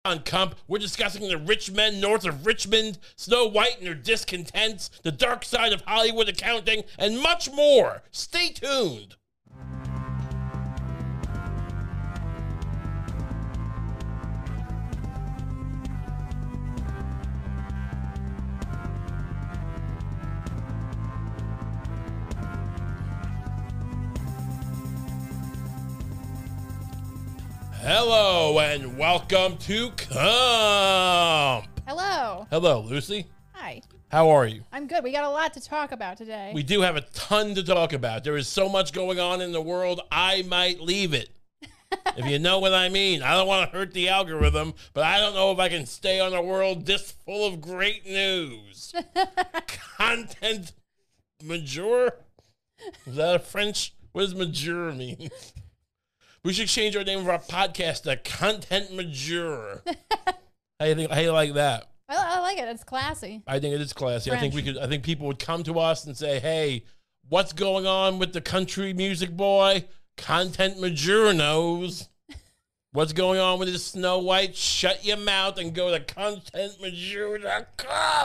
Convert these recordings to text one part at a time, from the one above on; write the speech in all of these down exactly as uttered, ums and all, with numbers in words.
On Kump, we're discussing the rich men north of Richmond, Snow White and her discontents, the dark side of Hollywood accounting, and much more. Stay tuned. Hello and welcome to Kump. Hello. Hello, Lucy. Hi. How are you? I'm good. We got a lot to talk about today. We do have a ton to talk about. There is so much going on in the world, I might leave it. If you know what I mean. I don't want to hurt the algorithm, but I don't know if I can stay on a world this full of great news. Content mature? Is that a French? What does mature mean? We should change our name of our podcast to Content Mature. How you think? How you like that? I, I like it. It's classy. I think it is classy. French. I think we could. I think people would come to us and say, "Hey, what's going on with the country music boy? Content Mature knows. What's going on with this Snow White? Shut your mouth and go to content mature dot com."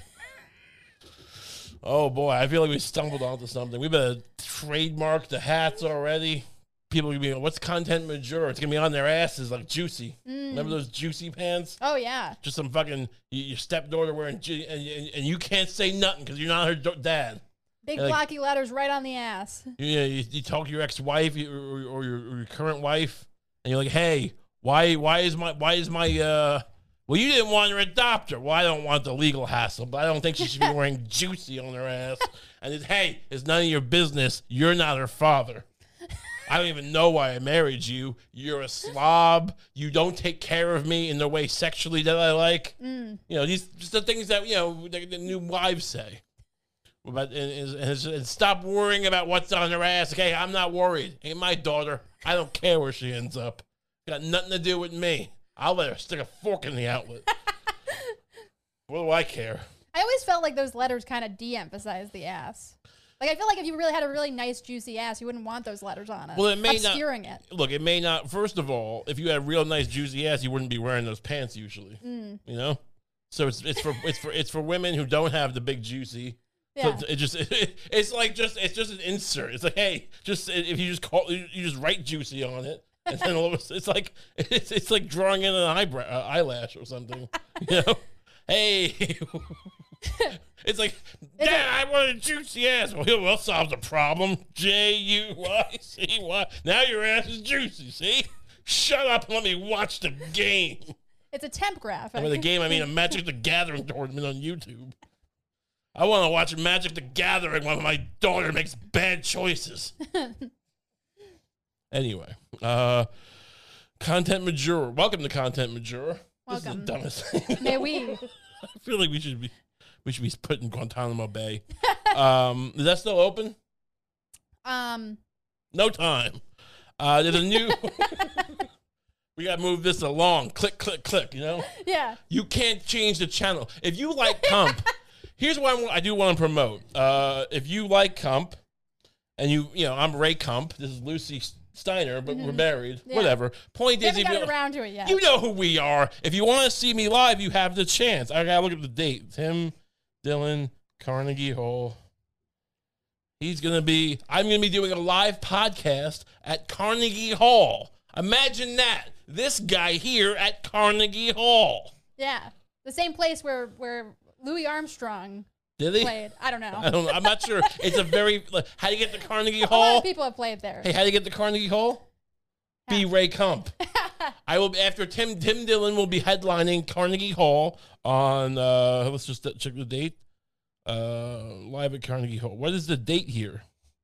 Oh boy, I feel like we stumbled onto something. We better trademark the hats already. People are going to be like, what's content mature? It's going to be on their asses like Juicy. Mm. Remember those Juicy pants? Oh, yeah. Just some fucking, your stepdaughter wearing, ju- and, and, and you can't say nothing because you're not her do- dad. Big and blocky like, letters right on the ass. Yeah, you, you talk to your ex-wife or, or, or, your, or your current wife, and you're like, hey, why why is my, why is my, uh, well, you didn't want her adopt her. Well, I don't want the legal hassle, but I don't think she should be wearing Juicy on her ass. And it's, hey, it's none of your business. You're not her father. I don't even know why I married you. You're a slob. You don't take care of me in the way sexually that I like. Mm. You know, these just the things that, you know, the, the new wives say. But, and, and, and stop worrying about what's on her ass. Okay, I'm not worried. Ain't my daughter. I don't care where she ends up. Got nothing to do with me. I'll let her stick a fork in the outlet. What do I care? I always felt like those letters kind of de-emphasize the ass. Like, I feel like if you really had a really nice, juicy ass, you wouldn't want those letters on it. Well, it may obscuring not. it. Look, it may not. First of all, if you had a real nice, juicy ass, you wouldn't be wearing those pants usually. Mm. You know, so it's it's for it's for it's for women who don't have the big juicy. Yeah. So it just it, it's like just it's just an insert. It's like, hey, just if you just call you just write juicy on it, and then all of a sudden it's like it's it's like drawing in an eyebrow uh, eyelash or something. You know, hey. It's like, Dad, I want a juicy ass. Well, we'll solve the problem. J U Y C Y. Now your ass is juicy, see? Shut up and let me watch the game. It's a temp graph. And by the game, I mean a Magic the Gathering tournament on YouTube. I want to watch Magic the Gathering while my daughter makes bad choices. Anyway, uh, Content Mature. Welcome to Content Mature. Welcome. This is the dumbest thing. May we? I feel like we should be... We should be put in Guantanamo Bay. Um, is that still open? Um, no time. Uh, there's a new. We gotta move this along. Click, click, click. You know. Yeah. You can't change the channel if you like Kump. Here's what I, want, I do want to promote. Uh, if you like Kump, and you, you know, I'm Ray Kump. This is Lucy Steiner, but mm-hmm. we're married. Yeah. Whatever. Point we is, haven't if gotten you around to it yet. You know who we are. If you want to see me live, you have the chance. I gotta look at the date. Tim Dillon, Carnegie Hall. He's going to be, I'm going to be doing a live podcast at Carnegie Hall. Imagine that. This guy here at Carnegie Hall. Yeah. The same place where, where Louis Armstrong Did he? played. I don't know. I don't know. I'm not sure. It's a very, like, how do you get to Carnegie a Hall? A lot of people have played there. Hey, how do you get to Carnegie Hall? Be Ray Kump. I will, after Tim, Tim Dillon will be headlining Carnegie Hall on, uh, let's just check the date. Uh, live at Carnegie Hall. What is the date here?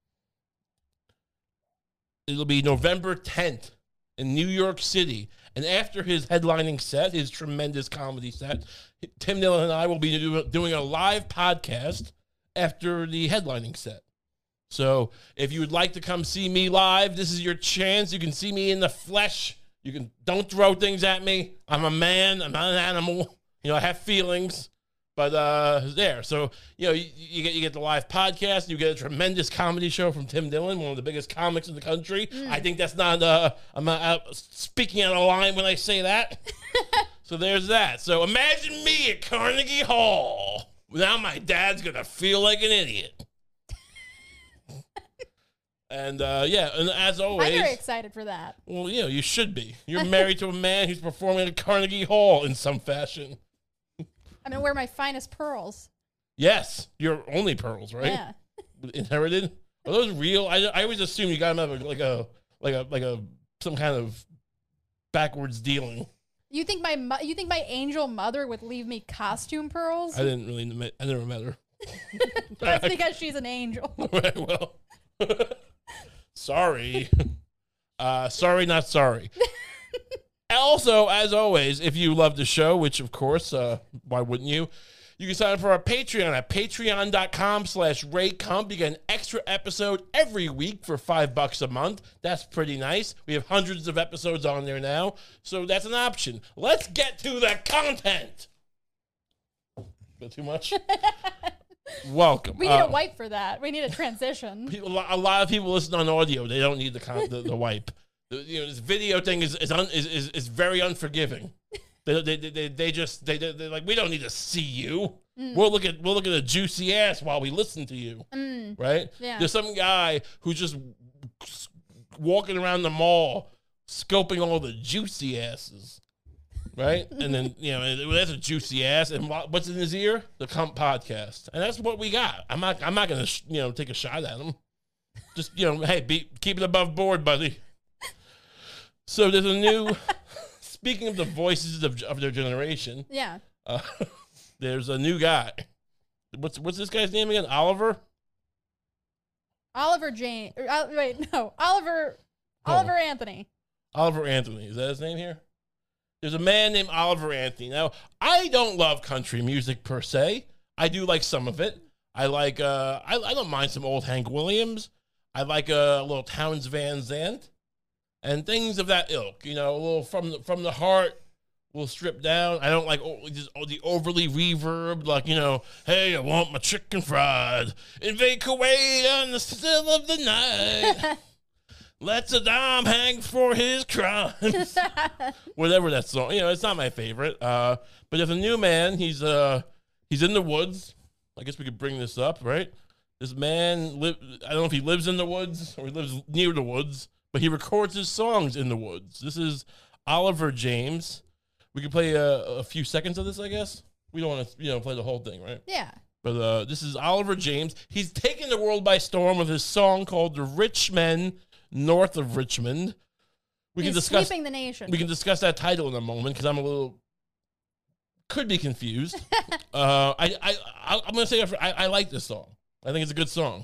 It'll be November tenth in New York City. And after his headlining set, his tremendous comedy set, Tim Dillon and I will be do, doing a live podcast after the headlining set. So if you would like to come see me live, this is your chance. You can see me in the flesh. You can, don't throw things at me. I'm a man. I'm not an animal. You know, I have feelings. But uh, there, so you know, you, you get you get the live podcast, you get a tremendous comedy show from Tim Dillon, one of the biggest comics in the country. Mm. I think that's not. Uh, I'm not uh, speaking out of line when I say that. So there's that. So imagine me at Carnegie Hall. Now my dad's going to feel like an idiot. And, uh, yeah, and as always... I'm very excited for that. Well, you know, you should be. You're married to a man who's performing at Carnegie Hall in some fashion. I'm going to wear my finest pearls. Yes. Your only pearls, right? Yeah. Inherited? Are those real? I, I always assume you got them out of like a, like a, like a, some kind of backwards dealing. You think my mo- you think my angel mother would leave me costume pearls? I didn't really, met, I never met her. That's because she's an angel. Right, well... Sorry. Uh, sorry, not sorry. Also, as always, if you love the show, which of course, uh, why wouldn't you? You can sign up for our Patreon at patreon.com slash raycump. You get an extra episode every week for five bucks a month. That's pretty nice. We have hundreds of episodes on there now, so that's an option. Let's get to the content. Bit too much? Welcome. We need uh, a wipe for that. We need a transition. People, a lot of people listen on audio. They don't need the con- the, the wipe. The, you know, this video thing is is, un, is is is very unforgiving. They they they, they just they they're like, we don't need to see you. Mm. We'll look at we'll look at a juicy ass while we listen to you. Mm. Right? Yeah. There's some guy who's just walking around the mall scoping all the juicy asses. Right? And then, you know, that's a juicy ass. And what's in his ear? The Cump Podcast. And that's what we got. I'm not I'm not going to, you know, take a shot at him. Just, you know, hey, be, keep it above board, buddy. So there's a new, speaking of the voices of, of their generation. Yeah. Uh, there's a new guy. What's what's this guy's name again? Oliver? Oliver Jane. Or, uh, wait, no. Oliver, Oh. Oliver Anthony. Oliver Anthony. Is that his name here? There's a man named Oliver Anthony. Now, I don't love country music per se. I do like some of it. I like, uh, I, I don't mind some old Hank Williams. I like uh, a little Townes Van Zandt and things of that ilk. You know, a little from the, from the heart, a little stripped down. I don't like oh, just, oh, the overly reverb, like, you know, hey, I want my chicken fried in Kuwait on the still of the night. Let Saddam hang for his crimes. Whatever that song, you know, it's not my favorite. Uh, but there's a new man. He's uh, he's in the woods. I guess we could bring this up, right? This man, li- I don't know if he lives in the woods or he lives near the woods, but he records his songs in the woods. This is Oliver James. We could play a, a few seconds of this, I guess. We don't want to, you know, play the whole thing, right? Yeah. But uh, this is Oliver James. He's taken the world by storm with his song called "The Rich Men North of Richmond." We He's can discuss sweeping the nation. We can discuss that title in a moment because I'm a little could be confused. uh, I I I- I'm gonna say I, I like this song. I think it's a good song.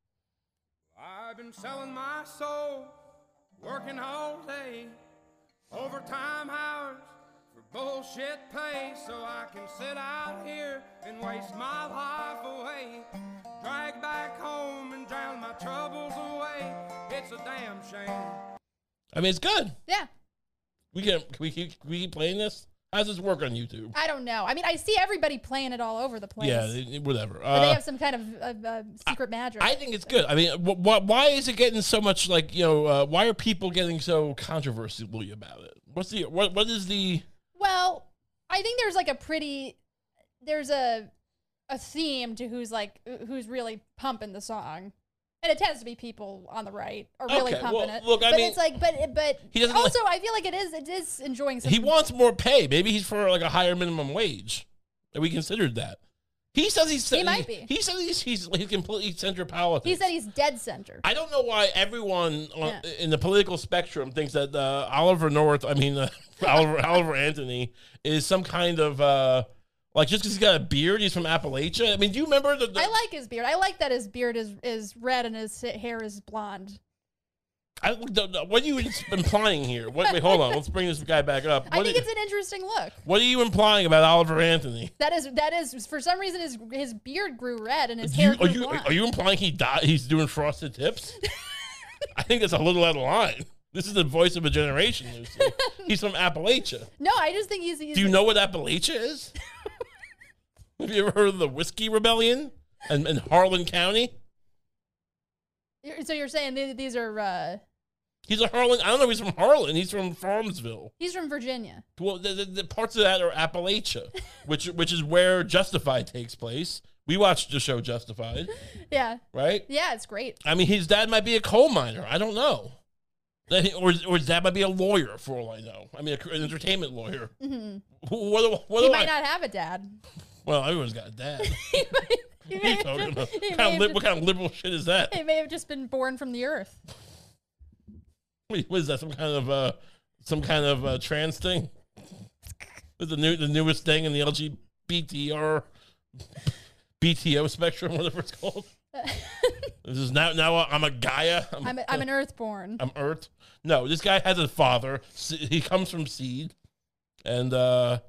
I've been selling my soul, working all day, overtime hours for bullshit pay, so I can sit out here and waste my life away, drag back home and drown my troubles away. It's a damn shame. I mean, it's good. Yeah. We can can we keep, can we keep playing this? How does this work on YouTube? I don't know. I mean, I see everybody playing it all over the place. Yeah, it- it- whatever. But Uh, they have some kind of uh, uh, secret magic. I think it's good. I mean, wh- wh- why is it getting so much like, you know, uh, why are people getting so controversially about it? What's the, what, what is the, Well, I think there's like a pretty, there's a a theme to who's like, who's really pumping the song. And it tends to be people on the right are really Okay, pumping well, it. look, I but mean, it's like, but but he doesn't also I feel like it is it is enjoying some. he wants more pay. Maybe he's for like a higher minimum wage. And we considered that. He says he's, He might be. He says he's, he's, he's completely center politics. He said he's dead center. I don't know why everyone on, Yeah. in the political spectrum thinks that uh, Oliver North, I mean, uh, Oliver, Oliver Anthony is some kind of, uh, like, just because he's got a beard, he's from Appalachia. I mean, do you remember the. the I like his beard. I like that his beard is is red and his hair is blonde. I, the, the- what are you implying here? What, wait, hold on. Let's bring this guy back up. I What, think are, it's an interesting look. what are you implying about Oliver Anthony? That is that is for some reason his his beard grew red and his Do you- hair grew are you blonde. are you implying he died? He's doing frosted tips? I think that's a little out of line. This is the voice of a generation, Lucy. He's from Appalachia. No, I just think he's. he's Do you know what Appalachia is? Have you ever heard of the Whiskey Rebellion in, in Harlan County? you're- So you're saying th- these are uh, He's a Harlan. I don't know if he's from Harlan. He's from Farmsville. He's from Virginia. Well, the, the, the parts of that are Appalachia, which which is where Justified takes place. We watched the show Justified, Yeah. right? Yeah, it's great. I mean, his dad might be a coal miner. I don't know. That he- Or, or his dad might be a lawyer, for all I know. I mean, a, an entertainment lawyer. Mm-hmm. What, do- what He do might I? not have a dad. Well, everyone's got a dad. he might, he What are may you have talking just- about? he What may kind, of have li- just- what kind of liberal shit is that? He may have just been born from the earth. Wait, what is that? Some kind of uh, some kind of uh, trans thing? Is the new the newest thing in the L G B T R B T O spectrum, whatever it's called? This is now now I'm a Gaia. I'm, I'm, a, I'm an earthborn. I'm Earth. No, this guy has a father. Se- He comes from seed, and uh,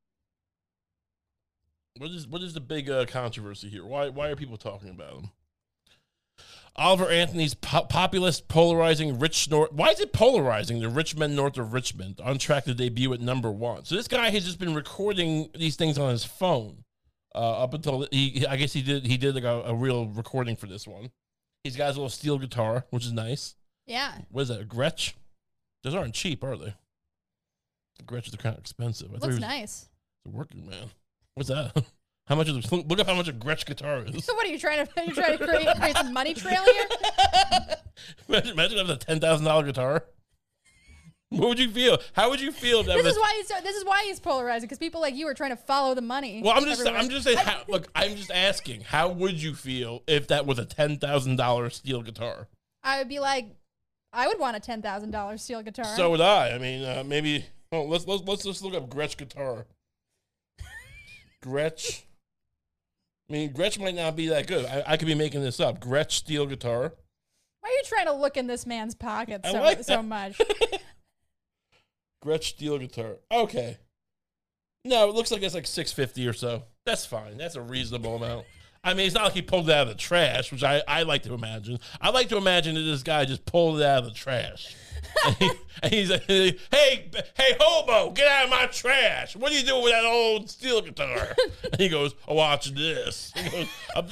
what is what is the big uh, controversy here? Why why are people talking about him? Oliver Anthony's po- populist, polarizing, rich north. Why is it polarizing? The rich men north of Richmond on track to debut at number one. So this guy has just been recording these things on his phone uh, up until he. I guess he did. He did like a, a real recording for this one. He's got his little steel guitar, which is nice. Yeah. What is that? A Gretsch? Those aren't cheap, are they? The Gretches are kind of expensive. I thought he Looks was nice. a working man. What's that? How much is? Look up how much a Gretsch guitar is. So what are you trying to? Are you trying to create, create some money trail here? imagine, imagine having a ten thousand dollar guitar. What would you feel? How would you feel if that This was? is why he's so, this is why he's polarizing, because people like you are trying to follow the money. Well, I'm just everywhere. I'm just saying. How, look, I'm just asking. How would you feel if that was a ten thousand dollar steel guitar? I would be like, I would want a ten thousand dollar steel guitar. So would I. I mean, uh, maybe. Oh, let's let's let's just look up Gretsch guitar. Gretsch. I mean, Gretsch might not be that good. I, I could be making this up. Gretsch steel guitar. Why are you trying to look in this man's pocket I so like so that. much? Gretsch steel guitar. Okay. No, it looks like it's like six fifty or so. That's fine. That's a reasonable amount. I mean, it's not like he pulled it out of the trash, which I, I like to imagine. I like to imagine that this guy just pulled it out of the trash. and, he, and he's like, hey, hey, hobo, get out of my trash. What are you doing with that old steel guitar? And he goes, oh, watch this. He goes,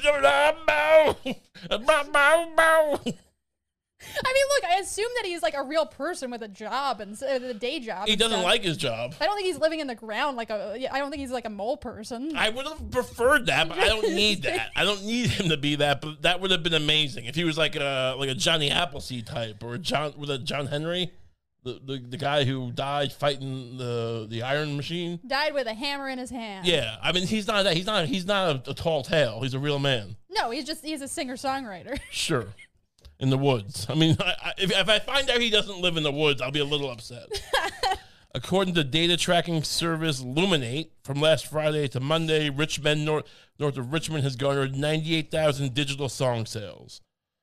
I mean, look, I assume that he's like a real person with a job and s- uh, a day job. he and doesn't stuff. like his job. I don't think he's living in the ground like a. I don't think he's like a mole person. I would have preferred that, but I don't need that. I don't need him to be that, but that would have been amazing if he was like a like a Johnny Appleseed type or a John with a John Henry, the, the the guy who died fighting the the Iron Machine. Died with a hammer in his hand. Yeah, I mean he's not that. He's not. He's not a, a tall tale. He's a real man. No, he's just he's a singer songwriter. Sure, in the woods. I mean, I, I, if, if I find out he doesn't live in the woods, I'll be a little upset. According to data tracking service Luminate, from last Friday to Monday, Richmond, north, north of Richmond, has garnered ninety-eight thousand digital song sales.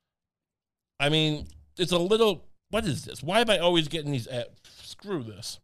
I mean, it's a little... What is this? Why am I always getting these ads? Screw this.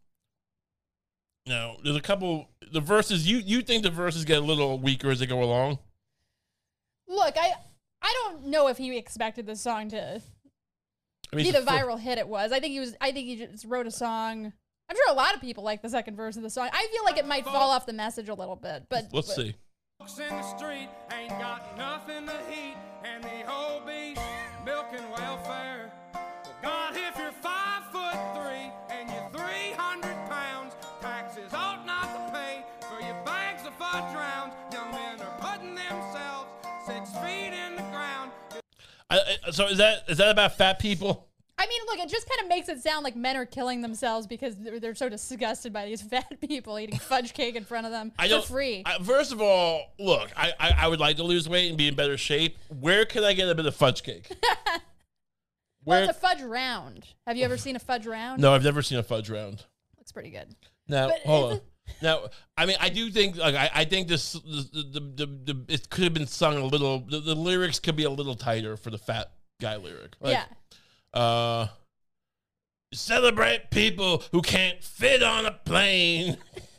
Now, there's a couple... The verses... You, you think the verses get a little weaker as they go along? Look, I I don't know if he expected this song to I mean, be it's the fir- viral hit it was. I think he was. I think he just wrote a song. I'm sure a lot of people like the second verse of the song. I feel like it might fall off the message a little bit, but Let's but- see. Folks in the street ain't got nothing to eat, and the whole beast milking welfare. Well, God, if you're five foot three and you're three hundred pounds, taxes ought not to pay for your bags of fudge rounds. Young men are putting themselves six feet in the ground. I, I, so is that is that about fat people? I mean, look, it just kind of makes it sound like men are killing themselves because they're, they're so disgusted by these fat people eating fudge cake in front of them I for don't, free. I, first of all, look, I, I I would like to lose weight and be in better shape. Where can I get a bit of fudge cake? well, Where? it's a fudge round. Have you ever seen a fudge round? No, I've never seen a fudge round. Looks pretty good. Now, But hold on. is Now, I mean, I do think, like, I, I think this, the, the, the, the, it could have been sung a little. The, the lyrics could be a little tighter for the fat guy lyric. Like, yeah. Uh, celebrate people who can't fit on a plane.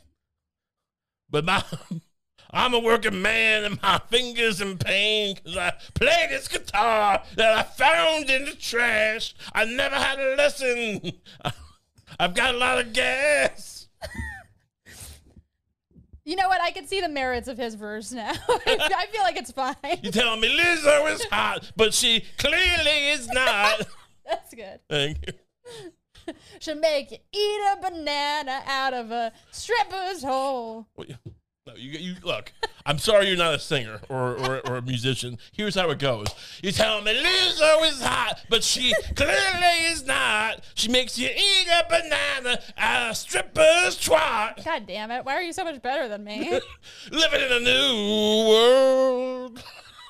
But my, I'm a working man and my fingers in pain because I play this guitar that I found in the trash. I never had a lesson. I've got a lot of gas. You know what? I can see the merits of his verse now. I feel like it's fine. You tell me Lizzo is hot, but she clearly is not. That's good. Thank you. Should make you eat a banana out of a stripper's hole. Well, you- No, you, you look. I'm sorry you're not a singer or, or, or a musician. Here's how it goes. You tell me Lizzo is hot, but she clearly is not. She makes you eat a banana out of stripper's twat. God damn it. Why are you so much better than me? Living in a new world.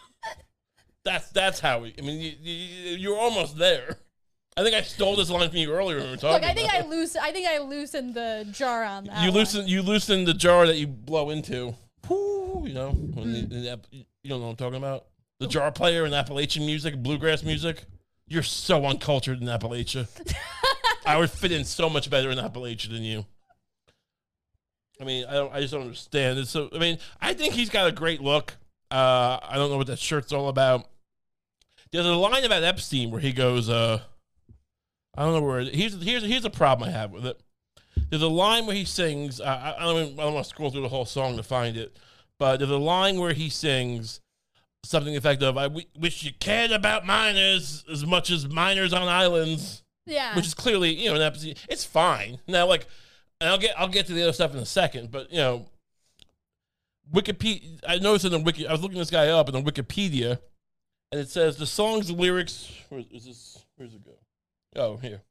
That's that's how we. I mean, you, you, you're almost there. I think I stole this line from you earlier when we were talking. Look, I think about I loosen. I think I loosened the jar on that. You one. loosen you loosen the jar that you blow into. Pooh, you know, when the, the, you don't know what I'm talking about. The jar player in Appalachian music, bluegrass music. You're so uncultured in Appalachia. I would fit in so much better in Appalachia than you. I mean, I don't. I just don't understand. It's so. I mean, I think he's got a great look. Uh, I don't know what that shirt's all about. There's a line about Epstein where he goes, uh, I don't know where. It, here's here's here's a problem I have with it. There's a line where he sings. Uh, I, I don't. I don't want to scroll through the whole song to find it, but there's a line where he sings something effective. I w- wish you cared about minors as much as minors on islands. Yeah. Which is clearly, you know, an Epstein. It's fine now. Like, and I'll get I'll get to the other stuff in a second, but you know, Wikipedia. I noticed in the wiki. I was looking this guy up in the Wikipedia, and it says the song's lyrics. Where is this? Where's it go? Oh, here.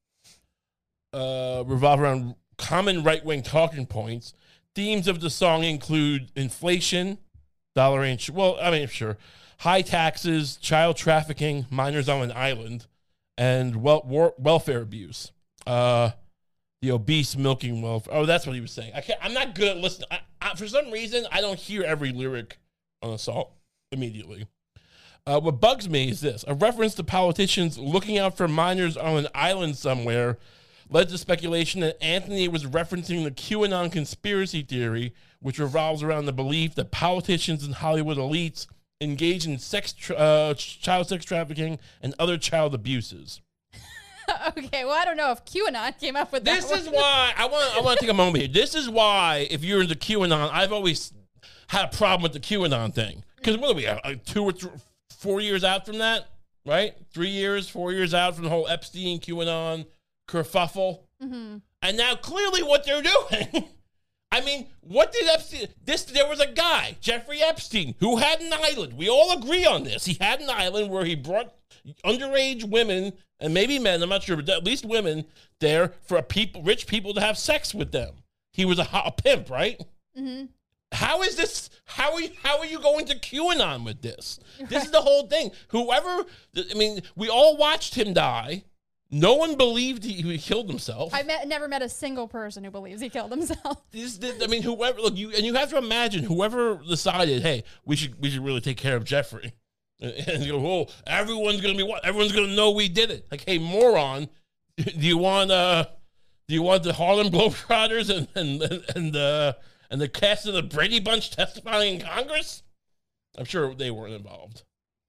Uh, revolve around common right-wing talking points. Themes of the song include inflation, dollar ain't sh- well, I mean, sure, high taxes, child trafficking, minors on an island, and wel- war- welfare abuse. Uh, the obese milking welfare. Oh, that's what he was saying. I can't, I'm not good at listening. I, I, for some reason, I don't hear every lyric on a song immediately. Uh, what bugs me is this. A reference to politicians looking out for minors on an island somewhere led to speculation that Anthony was referencing the QAnon conspiracy theory, which revolves around the belief that politicians and Hollywood elites engage in sex, tra- uh, child sex trafficking and other child abuses. Okay, well, I don't know if QAnon came up with that. This one. is why I want I want to take a moment here. This is why, if you're into QAnon, I've always had a problem with the QAnon thing. Because what are we, uh, two or th- four years out from that, right? Three years, four years out from the whole Epstein, QAnon kerfuffle. Mm-hmm. And now clearly what they're doing. I mean, what did Epstein, this, there was a guy, Jeffrey Epstein, who had an island. We all agree on this. He had an island where he brought underage women and maybe men, I'm not sure, but at least women there for people, rich people to have sex with them. He was a, a pimp, right? Mm-hmm. How is this? How are you, how are you going to QAnon with this? This is the whole thing. Whoever, I mean, we all watched him die. No one believed he, he killed himself. I met, never met a single person who believes he killed himself. This, this, I mean, whoever, look, you and you have to imagine whoever decided, hey, we should we should really take care of Jeffrey, and, and you go, oh, everyone's gonna be what? Everyone's gonna know we did it. Like, hey, moron, do you want uh, do you want the Harlem Globetrotters and and and and, uh, and the cast of the Brady Bunch testifying in Congress? I'm sure they weren't involved.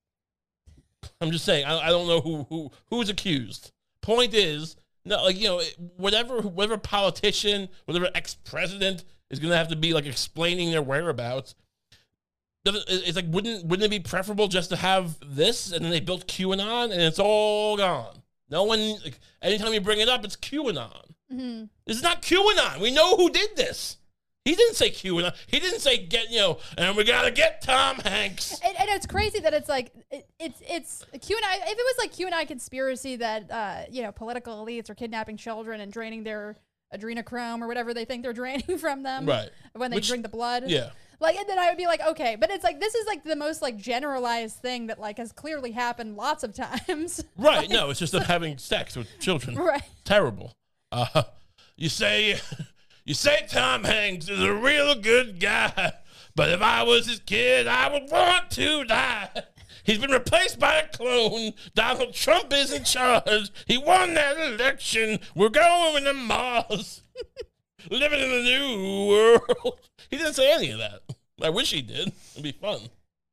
I'm just saying, I, I don't know who who who's accused. Point is, no, like, you know, whatever, whatever politician, whatever ex-president is going to have to be like explaining their whereabouts. It's like, wouldn't wouldn't it be preferable just to have this, and then they built QAnon, and it's all gone. No one, like, anytime you bring it up, it's QAnon. Mm-hmm. This is not QAnon. We know who did this. He didn't say QAnon. He didn't say get, you know, and we got to get Tom Hanks. And, and it's crazy that it's like, it, it's it's QAnon. If it was like QAnon conspiracy that, uh, you know, political elites are kidnapping children and draining their adrenochrome or whatever they think they're draining from them. Right. When they Which- drink the blood. Yeah. Like, and then I would be like, okay, but it's like, this is like the most like generalized thing that like has clearly happened lots of times. Right. Like, No, it's just them having sex with children. Right. Terrible. Uh, you say, you say Tom Hanks is a real good guy, but if I was his kid, I would want to die. He's been replaced by a clone. Donald Trump is in charge. He won that election. We're going to Mars. Living in a new world. He didn't say any of that. I wish he did. It'd be fun.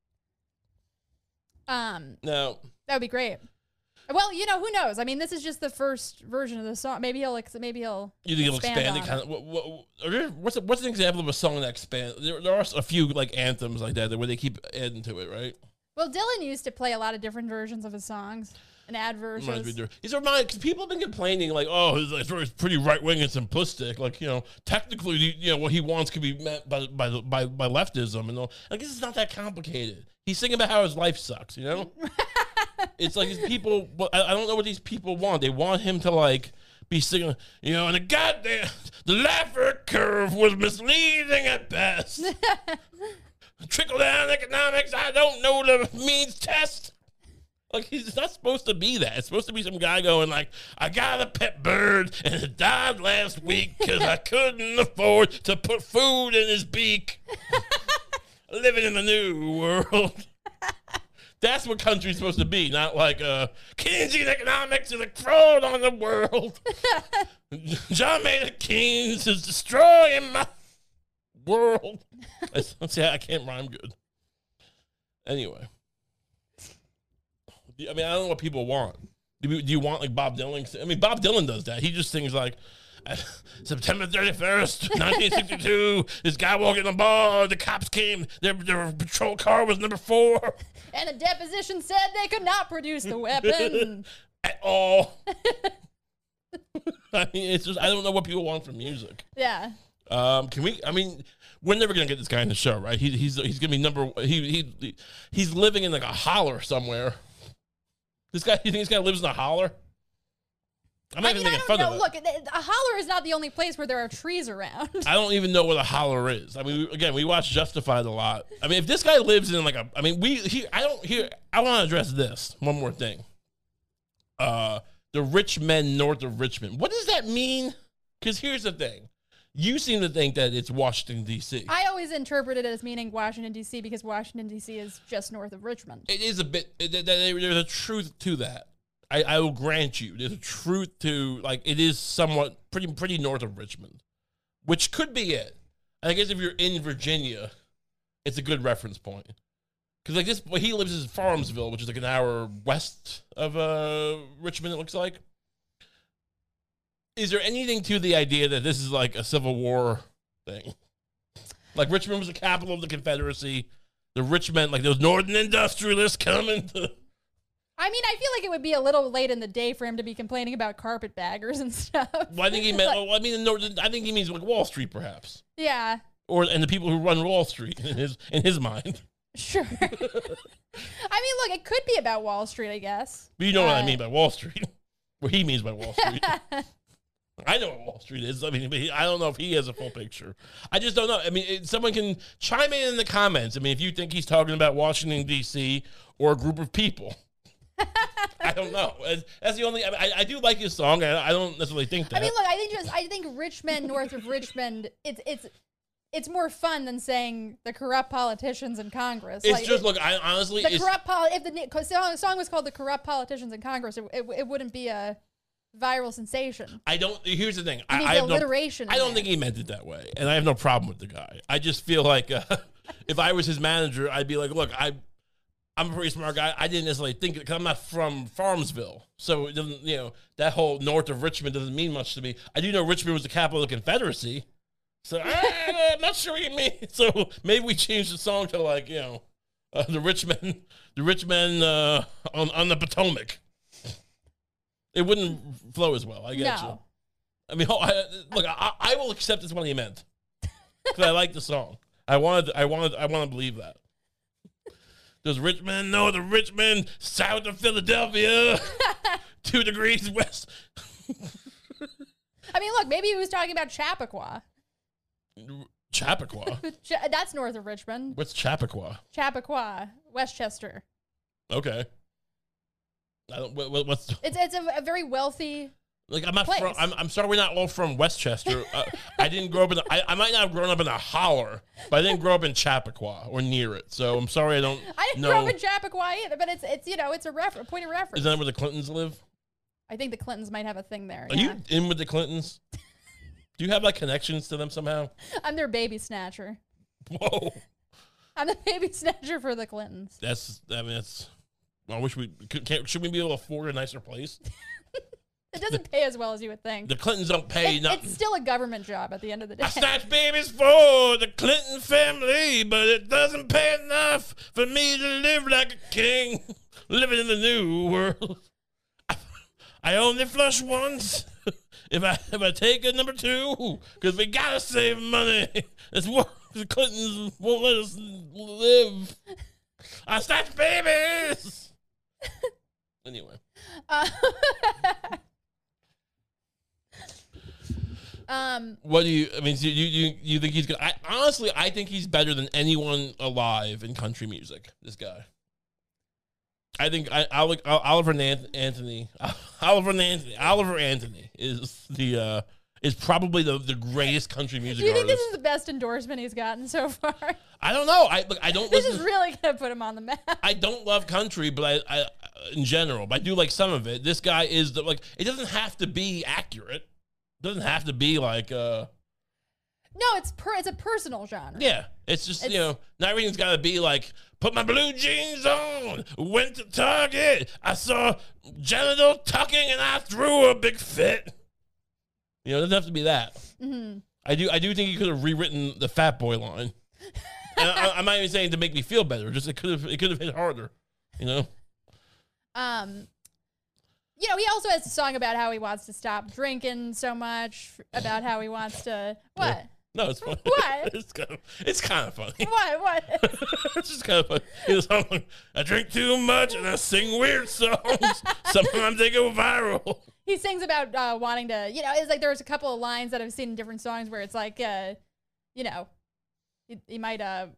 Um, Now, that would be great. Well, you know, who knows? I mean, this is just the first version of the song. Maybe he'll, ex- maybe he'll. you think he'll expand it? on Kind of. What, what, are there, what's a, what's an example of a song that expands? There, there are a few like anthems like that where they keep adding to it, right? Well, Dylan used to play a lot of different versions of his songs. an adverse. Reminds me of, he's a remind because people have been complaining like, oh, he's like, it's pretty right wing and simplistic. Like, you know, technically, you know, what he wants could be met by by by, by leftism and all. Like, this is not that complicated. He's thinking about how his life sucks. You know, it's like these people. Well, I, I don't know what these people want. They want him to like be singing, you know, and the goddamn the Laffer curve was misleading at best. Trickle down economics. I don't know the means test. Like, he's not supposed to be that. It's supposed to be some guy going like, I got a pet bird and it died last week because I couldn't afford to put food in his beak. Living in the new world. That's what country's supposed to be, not like uh, Keynesian economics is a fraud on the world. John Maynard Keynes is destroying my world. Let's see, I can't rhyme good. Anyway. I mean, I don't know what people want. Do you, do you want like Bob Dylan? I mean, Bob Dylan does that. He just sings like, September thirty-first, nineteen sixty-two, this guy walking the bar, the cops came, their, their patrol car was number four. And the deposition said they could not produce the weapon. At all. I mean, it's just, I don't know what people want from music. Yeah. Um, can we, I mean, we're never going to get this guy in the show, right? He, he's he's going to be number, he, he he's living in like a holler somewhere. This guy, you think this guy lives in a holler? I'm not I even mean, making I fun don't of know. it. Look, a holler is not the only place where there are trees around. I don't even know what a holler is. I mean, we, again, we watch Justified a lot. I mean, if this guy lives in like a, I mean, we, he, I don't hear, I want to address this. One more thing. Uh, the rich men north of Richmond. What does that mean? Because here's the thing. You seem to think that it's Washington, D C. I always interpreted it as meaning Washington, D C because Washington, D C is just north of Richmond. It is a bit, it, it, there's a truth to that. I, I will grant you, there's a truth to, like, it is somewhat pretty pretty north of Richmond, which could be it. And I guess if you're in Virginia, it's a good reference point. Because, like, this, well, he lives in Farmsville, which is like an hour west of uh, Richmond, it looks like. Is there anything to the idea that this is like a Civil War thing? Like, Richmond was the capital of the Confederacy. The rich men, like those northern industrialists coming to... I mean, I feel like it would be a little late in the day for him to be complaining about carpetbaggers and stuff. Well, I think he meant. Well, I mean, no, I think he means like Wall Street, perhaps. Yeah. Or and the people who run Wall Street in his in his mind. Sure. I mean, look, it could be about Wall Street, I guess. But you know uh, what I mean by Wall Street. What he means by Wall Street. I know what Wall Street is. I mean, but he, I don't know if he has a full picture. I just don't know. I mean, it, someone can chime in in the comments. I mean, if you think he's talking about Washington, D C or a group of people. I don't know. That's the only. I, mean, I, I do like his song. I, I don't necessarily think that. I mean, look. I think just. I think Richmond, north of Richmond. It's it's it's more fun than saying the corrupt politicians in Congress. It's like, just it, look. I honestly. The it's, corrupt poli- If the song, song was called "The Corrupt Politicians in Congress," it, it, it wouldn't be a viral sensation. I don't. Here's the thing. It I, means I the have alliteration. No, I don't think he meant it that way, and I have no problem with the guy. I just feel like uh, if I was his manager, I'd be like, look, I. I'm a pretty smart guy. I didn't necessarily think it because I'm not from Farmsville. So it doesn't, you know, that whole north of Richmond doesn't mean much to me. I do know Richmond was the capital of the Confederacy. So I, I'm not sure what you mean. So maybe we change the song to like, you know, uh, the rich men, the rich men uh, on, on the Potomac. It wouldn't flow as well. I get No. you. I mean, I, look, I, I will accept this what he meant because I like the song. I wanted, I wanted, I want to believe that. Does Richmond know the Richmond south of Philadelphia? Two degrees west. I mean, look. Maybe he was talking about Chappaqua. Chappaqua? Ch- That's north of Richmond. What's Chappaqua? Chappaqua, Westchester. Okay. I don't. What, what's It's it's a, a very wealthy. like? I'm not place. from. I'm, I'm sorry, we're not all from Westchester. uh, I didn't grow up in. A, I, I might not have grown up in a holler, but I didn't grow up in Chappaqua or near it. So I'm sorry, I don't. I didn't know. grow up in Chappaqua either, but it's it's you know it's a, refer- a point of reference. Is that where the Clintons live? I think the Clintons might have a thing there. Are yeah. you in with the Clintons? Do you have like connections to them somehow? I'm their baby snatcher. Whoa. I'm the baby snatcher for the Clintons. That's. I mean, that's. I wish we could. Can't, should we be able to afford a nicer place? It doesn't pay as well as you would think. The Clintons don't pay It- nothing. it's still a government job at the end of the day. I snatch babies for the Clinton family, but it doesn't pay enough for me to live like a king, living in the new world. I only flush once. if I if I take a number two, because we gotta save money. It's what the Clintons won't let us live. I snatch babies. Anyway. Uh, um. What do you? I mean, you you you think he's good? I honestly, I think he's better than anyone alive in country music. This guy. I think I, I like Oliver Anthony. Oliver Anthony. Oliver Anthony is the uh, is probably the, the greatest country music Do you think artist. this is the best endorsement he's gotten so far? I don't know. I look. I don't. This listen, is really gonna put him on the map. I don't love country, but I, I in general, but I do like some of it. This guy is the like. It doesn't have to be accurate. It doesn't have to be like. Uh, No, it's per, it's a personal genre. yeah, it's just It's- you know, not everything's got to be like. Put my blue jeans on. Went to Target. I saw genital tucking, and I threw a big fit. You know, it doesn't have to be that. Mm-hmm. I do. I do think you could have rewritten the Fat Boy line. And I, I'm not even saying to make me feel better. Just it could have. It could have hit harder. You know. Um, you know, he also has a song about how he wants to stop drinking so much, about how he wants to what? No, it's funny. What? It's kind of. It's kind of funny. What? What? It's just kind of funny. It's like, I drink too much and I sing weird songs. Sometimes they go viral. He sings about uh, wanting to, you know, it's like there's a couple of lines that I've seen in different songs where it's like, uh, you know, he, he might uh,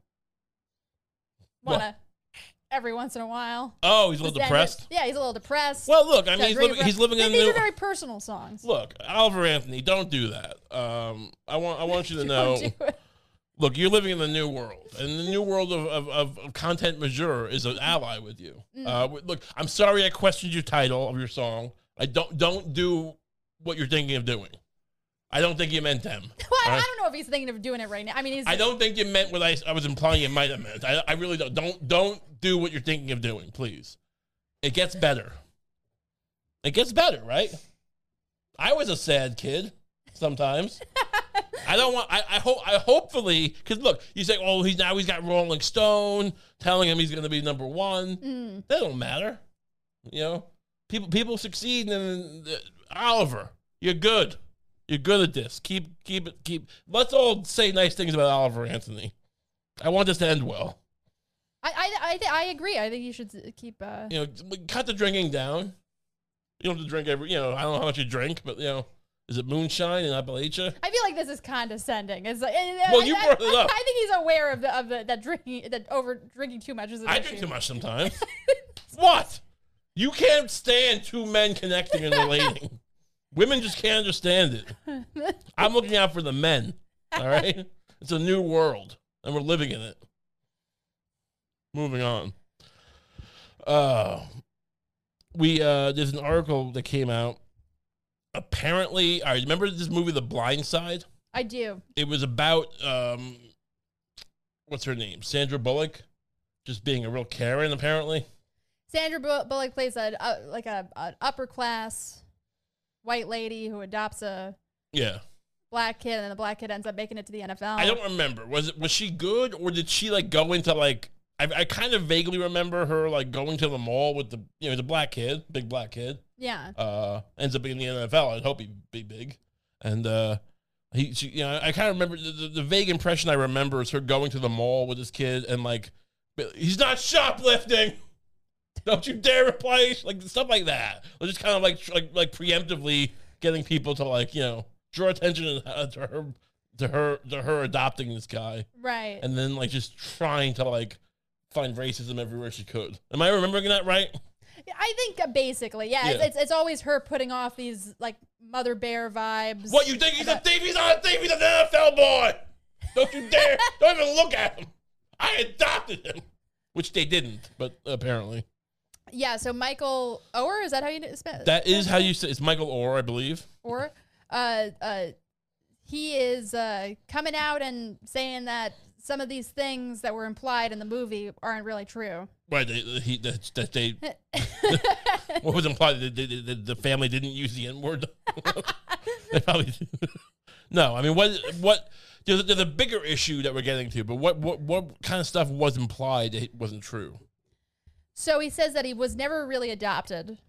want to every once in a while. Oh, he's a little Just end depressed? it. Yeah, he's a little depressed. Well, look, I mean, Got he's great living, he's rep- living in These the are very personal songs. Look, Oliver Anthony, don't do that. Um, I want I want you to know. Don't do it. Look, you're living in the new world, and the new world of, of, of, of content mature is an ally with you. Mm. Uh, w- look, I'm sorry I questioned your title of your song. I don't don't do what you're thinking of doing. I don't think you meant them. Well, I, all I right? don't know if he's thinking of doing it right now. I mean, he's. I don't think you meant what I, I was implying you might have meant. I, I really don't. Don't don't do what you're thinking of doing, please. It gets better. It gets better, right? I was a sad kid sometimes. I don't want. I, I hope. I hopefully because look, you say, oh, he's now he's got Rolling Stone telling him he's going to be number one. Mm. That don't matter. You know, people people succeed, and uh, Oliver, you're good. You're good at this. Keep keep it keep. Let's all say nice things about Oliver Anthony. I want this to end well. I I I, th- I agree. I think you should s- keep. Uh, You know, cut the drinking down. You don't have to drink every. You know, I don't know how much you drink, but you know. Is it moonshine in Appalachia? I feel like this is condescending. It's like, Well, I, you I- brought it up. I think he's aware of the of the that drinking that over drinking too much is an I issue. drink too much sometimes. What? You can't stand two men connecting and relating. Women just can't understand it. I'm looking out for the men. All right? It's a new world, and we're living in it. Moving on. Uh, we uh, there's an article that came out. Apparently, all right, remember this movie, The Blind Side? I do. It was about um, what's her name? Sandra Bullock, just being a real Karen. Apparently, Sandra Bu- Bullock plays a uh, like a an upper class white lady who adopts a yeah. black kid, and then the black kid ends up making it to the N F L. I don't remember. Was it was she good, or did she like go into like? I, I kind of vaguely remember her like going to the mall with the you know the black kid, big black kid. Yeah. Uh, ends up being in the N F L. I'd hope he'd be big, and uh, he she, you know I kind of remember the, the, the vague impression I remember is her going to the mall with this kid and like he's not shoplifting. Don't you dare replace like stuff like that. Or just kind of like like like preemptively getting people to like you know draw attention to, uh, to her to her to her adopting this guy, Right. and then like just trying to like find racism everywhere she could. Am I remembering that right? I think uh, basically, yeah, It's, Yeah. it's it's always her putting off these like mother bear vibes. What you think he's a about- thief? He's not a thief. He's an N F L boy. Don't you dare! Don't even look at him. I adopted him, which they didn't, but apparently Yeah. So Michael Oher, is that how you spell? that is how you say. It's Michael Orr, I believe. Or, uh, uh, he is uh coming out and saying that some of these things that were implied in the movie aren't really true. Right? They, he, that, that they what was implied that the, the, the family didn't use the N word. They probably no. I mean, what what? There's, there's a bigger issue that we're getting to, but what what what kind of stuff was implied that wasn't true? So he says that he was never really adopted.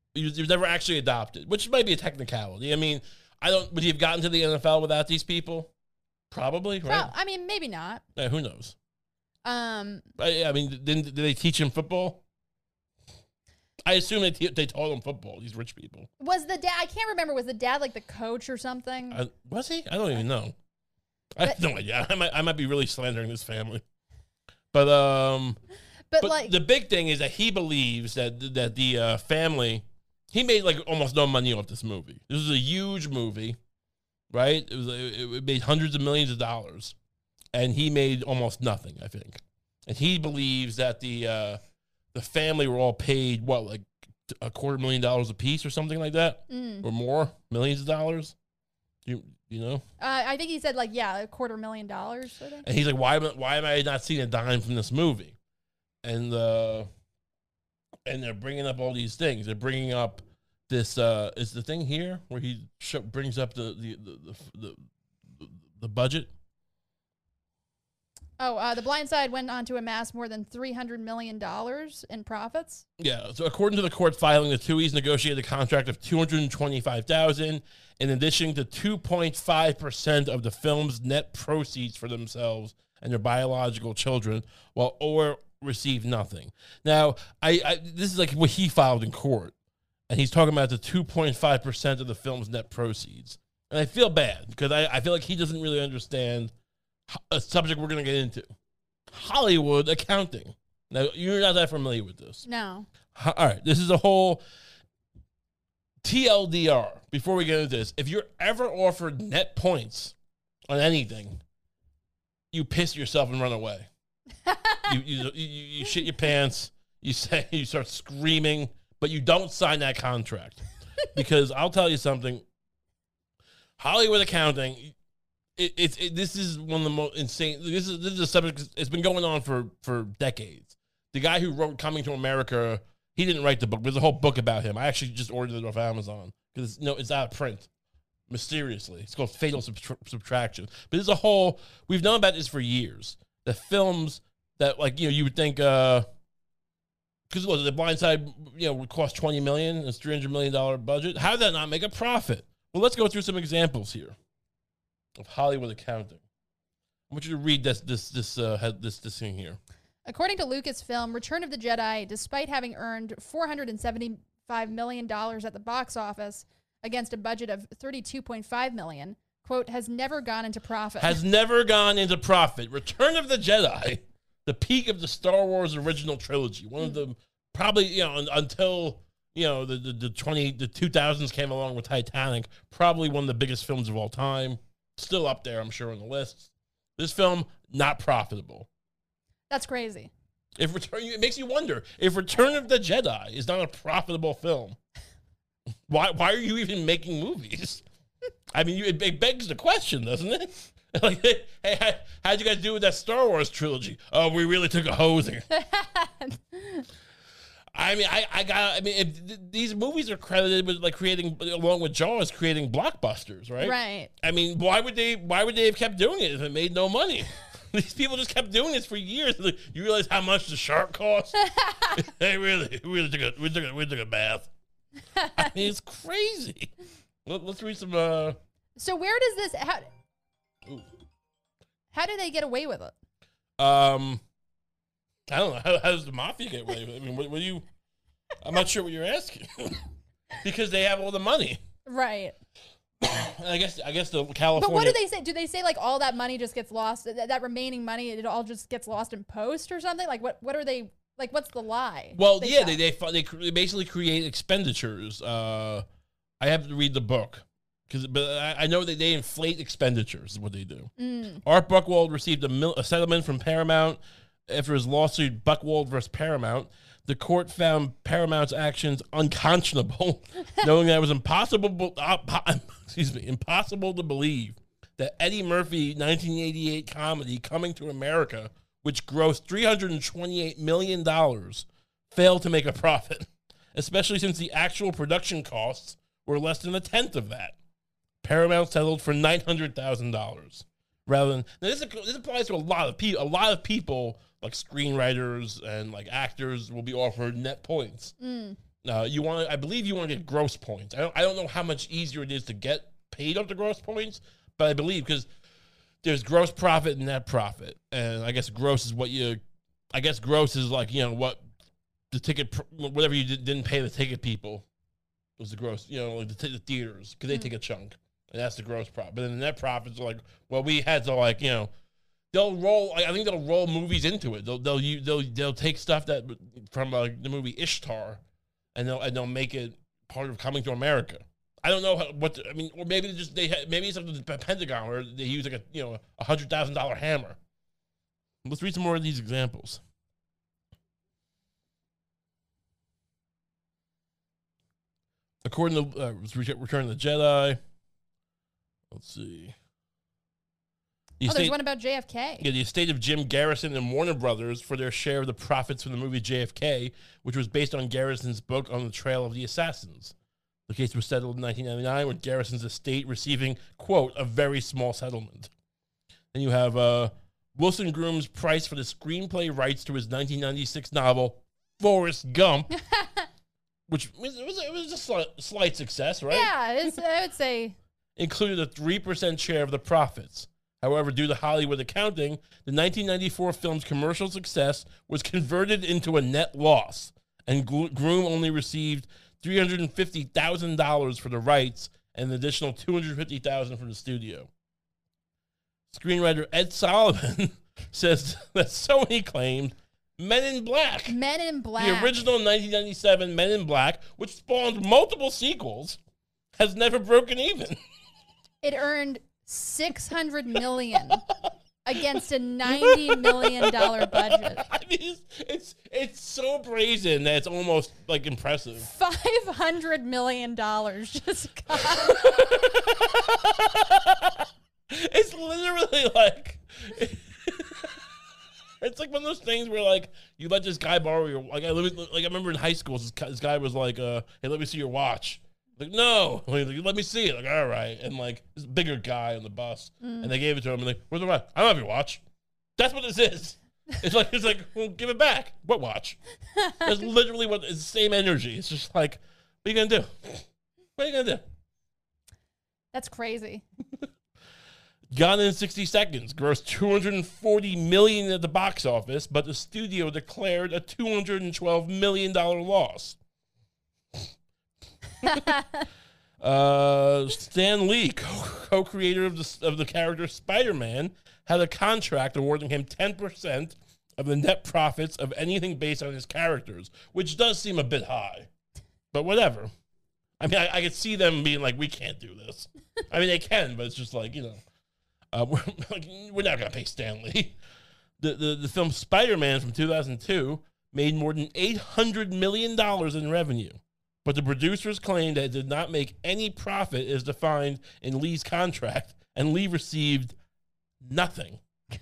He was, he was never actually adopted, which might be a technicality. I mean, I don't. Would he have gotten to the N F L without these people? Probably, right? Well, I mean, maybe not. Yeah, who knows? Um, I, I mean, didn't did they teach him football? I assume they they taught him football. These rich people. was the dad? I can't remember. Was the dad like the coach or something? I, was he? I don't even know. I have But- no idea. I might I might be really slandering this family, but um. but, But like, the big thing is that he believes that that the uh, family, he made like almost no money off this movie. This was a huge movie, right? It was it, it made hundreds of millions of dollars, and he made almost nothing, I think. And he believes that the uh, the family were all paid what, like a quarter million dollars a piece or something like that, mm, or more, millions of dollars. You you know? uh, I think he said like yeah, a quarter million dollars. I think. And he's like, why am I, why am I not seeing a dime from this movie? And uh, and they're bringing up all these things. They're bringing up this uh, is the thing here where he sh- brings up the the the, the the the budget. Oh, uh, The Blind Side went on to amass more than three hundred million dollars in profits. Yeah. So according to the court filing, the Tuohys negotiated a contract of two hundred twenty-five thousand, in addition to two point five percent of the film's net proceeds for themselves and their biological children, while Orr received nothing. Now, I, I this is like what he filed in court, and he's talking about the two point five percent of the film's net proceeds. And I feel bad because I, I feel like he doesn't really understand a subject we're going to get into. Hollywood accounting. Now, you're not that familiar with this. No. All right, this is a whole T L D R. Before we get into this, if you're ever offered net points on anything, you piss yourself and run away. you, you, you you shit your pants. You say you start screaming, but you don't sign that contract because I'll tell you something. Hollywood accounting. It, it, it, this is one of the most insane. This is this is a subject. It's been going on for for decades. The guy who wrote Coming to America, he didn't write the book. There's a whole book about him. I actually just ordered it off Amazon because no, it's out of print. Mysteriously, it's called Fatal Subtra- Subtraction. But there's a whole. We've known about this for years. The films that, like, you know, you would think, because uh, The Blind Side, you know, would cost twenty million dollars. It's three hundred million dollars budget. How did that not make a profit? Well, let's go through some examples here of Hollywood accounting. I want you to read this this this uh, this this thing here. According to Lucasfilm, Return of the Jedi, despite having earned four hundred seventy-five million dollars at the box office against a budget of thirty-two point five million dollars, quote, has never gone into profit. Has never gone into profit. Return of the Jedi, the peak of the Star Wars original trilogy, one of the probably, you know, un- until, you know, the, the the twenty the two thousands came along with Titanic, probably one of the biggest films of all time. Still up there, I'm sure, on the lists. This film, not profitable. That's crazy. If Return, it makes you wonder if Return of the Jedi is not a profitable film. Why? Why are you even making movies? I mean, you, it, it begs the question, doesn't it? Like, hey, hey, how, how'd you guys do with that Star Wars trilogy? Oh, we really took a hosing. I mean, I, I got. I mean, if th- these movies are credited with like creating, along with Jaws, creating blockbusters, right? Right. I mean, why would they? Why would they have kept doing it if it made no money? These people just kept doing this for years. Like, you realize how much the shark cost? They really, we really took a, we took a, we took a bath. I mean, it's crazy. Let, let's read some. Uh, So where does this? How, Ooh. how do they get away with it? um, I don't know. How, how does the mafia get away with it? I mean, what, what do you? I'm not sure what you're asking. Because they have all the money. Right. And I guess I guess the California. But what do they say? Do they say like all that money just gets lost? That, that remaining money, it all just gets lost in post or something? Like what? What are they? Like what's the lie? Well, yeah, tell? they, they they cr- they basically create expenditures. Uh, I have to read the book because, but I, I know that they inflate expenditures. Is what they do. Mm. Art Buchwald received a, mil- a settlement from Paramount after his lawsuit Buchwald versus Paramount. The court found Paramount's actions unconscionable, knowing that it was impossible. Uh, po- excuse me, impossible to believe that Eddie Murphy nineteen eighty-eight comedy Coming to America, which grossed three hundred twenty-eight million dollars, failed to make a profit, especially since the actual production costs were less than a tenth of that. Paramount settled for nine hundred thousand dollars rather than. Now this, this applies to a lot of people. A lot of people, like screenwriters and like actors, will be offered net points. Mm. Uh, you want to, I believe you want to get gross points. I don't, I don't know how much easier it is to get paid up to gross points, but I believe because there's gross profit and net profit, and I guess gross is what you, I guess gross is like, you know, what the ticket, whatever you did, didn't pay the ticket people was the gross, you know, like the, t- the theaters, because they mm. take a chunk, and that's the gross profit. But then the net profits are like, well, we had to like, you know, they'll roll. I think they'll roll movies into it. They'll they'll they'll they'll take stuff that from uh, the movie Ishtar, and they'll and they'll make it part of Coming to America. I don't know how, what the, I mean, or maybe they just they ha- maybe it's something the Pentagon where they use like a you know a hundred thousand dollar hammer. Let's read some more of these examples. According to uh, Return of the Jedi, let's see. The oh, estate, there's one about J F K. Yeah, the estate of Jim Garrison and Warner Brothers for their share of the profits from the movie J F K, which was based on Garrison's book On the Trail of the Assassins. The case was settled in nineteen ninety-nine, with Garrison's estate receiving, quote, a very small settlement. Then you have uh, Wilson Groom's price for the screenplay rights to his nineteen ninety-six novel, Forrest Gump, which was, it was, it was a slight, slight success, right? Yeah, it's, I would say. Included a three percent share of the profits. However, due to Hollywood accounting, the nineteen ninety-four film's commercial success was converted into a net loss, and Groom only received three hundred fifty thousand dollars for the rights and an additional two hundred fifty thousand dollars from the studio. Screenwriter Ed Solomon says that Sony claimed Men in Black, Men in Black, the original nineteen ninety-seven Men in Black, which spawned multiple sequels, has never broken even. It earned six hundred million dollars against a ninety million dollars budget. I mean, it's, it's it's so brazen that it's almost like impressive. five hundred million dollars just got. It's literally like it's like one of those things where like you let this guy borrow your like I like I remember in high school this, this guy was like uh hey, let me see your watch. Like, no, like, let me see it. Like, all right. And like this bigger guy on the bus. Mm. And they gave it to him and like, where's the watch? I don't have your watch. That's what this is. It's like it's like, well, give it back. What watch? It's literally what it's the same energy. It's just like, what are you gonna do? What are you gonna do? That's crazy. Gone in sixty seconds, grossed two hundred forty million dollars at the box office, but the studio declared a two hundred twelve million dollars loss. uh, Stan Lee, co- co-creator of the of the character Spider-Man, had a contract awarding him ten percent of the net profits of anything based on his characters, which does seem a bit high, but whatever. I mean, I, I could see them being like, we can't do this. I mean, they can, but it's just like, you know, uh, we're, like, we're not going to pay Stan Lee. The, the, the film Spider-Man from two thousand two made more than eight hundred million dollars in revenue. But the producers claimed that it did not make any profit as defined in Lee's contract, and Lee received nothing.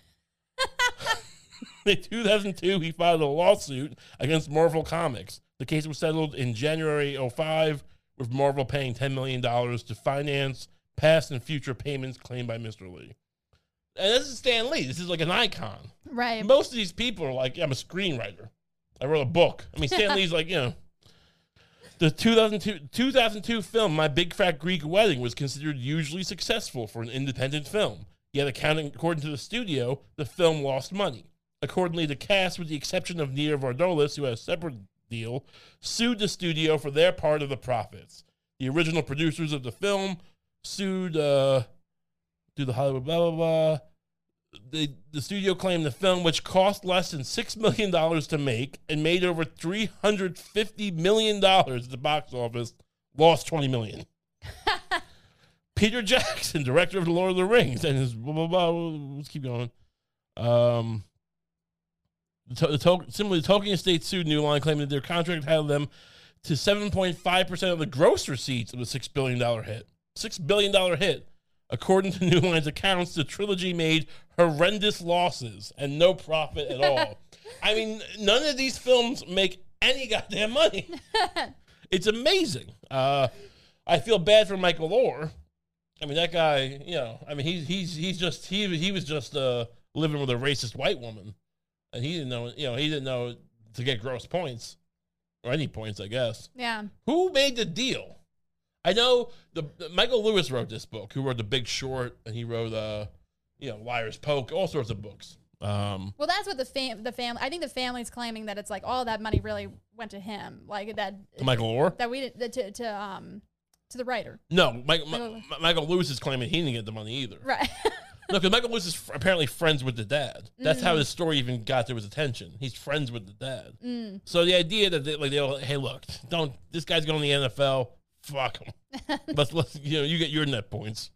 In two thousand two, he filed a lawsuit against Marvel Comics. The case was settled in January oh five, with Marvel paying ten million dollars to finance past and future payments claimed by Mister Lee. And this is Stan Lee. This is like an icon. Right. Most of these people are like, yeah, I'm a screenwriter. I wrote a book. I mean, Stan Lee's like, you know. The two thousand two, two thousand two film, My Big Fat Greek Wedding, was considered hugely successful for an independent film. Yet, accounting, according to the studio, the film lost money. Accordingly, the cast, with the exception of Nia Vardalos, who had a separate deal, sued the studio for their part of the profits. The original producers of the film sued uh, through the Hollywood blah, blah, blah. The, the studio claimed the film, which cost less than six million dollars to make and made over three hundred fifty million dollars at the box office, lost twenty million dollars. Peter Jackson, director of The Lord of the Rings, and his blah, blah, blah. Let's keep going. Um, the, to, the to, similarly, the Tolkien estate sued New Line, claiming that their contract held them to seven point five percent of the gross receipts of the six billion dollars hit. six billion dollars hit. According to New Line's accounts, the trilogy made horrendous losses and no profit at all. I mean, none of these films make any goddamn money. It's amazing. Uh, I feel bad for Michael Orr. I mean, that guy, you know, I mean, he's he's he's just he he was just uh, living with a racist white woman, and he didn't know, you know, he didn't know to get gross points. or any points, I guess. Yeah. Who made the deal? I know the, the Michael Lewis wrote this book. Who wrote The Big Short, and he wrote, uh, you know, Liar's Poke, all sorts of books. Um, well, that's what the fam the family. I think the family's claiming that it's like all that money really went to him, like that. To Michael Orr? That we did to to um to the writer. No, Mike, Michael, Ma- Michael Lewis is claiming he didn't get the money either. Right. No, because Michael Lewis is f- apparently friends with the dad. That's mm. how his story even got to his attention. He's friends with the dad. Mm. So the idea that they, like they'll, hey, look, don't this guy's going to the N F L. Fuck him. let's let's you know you get your net points.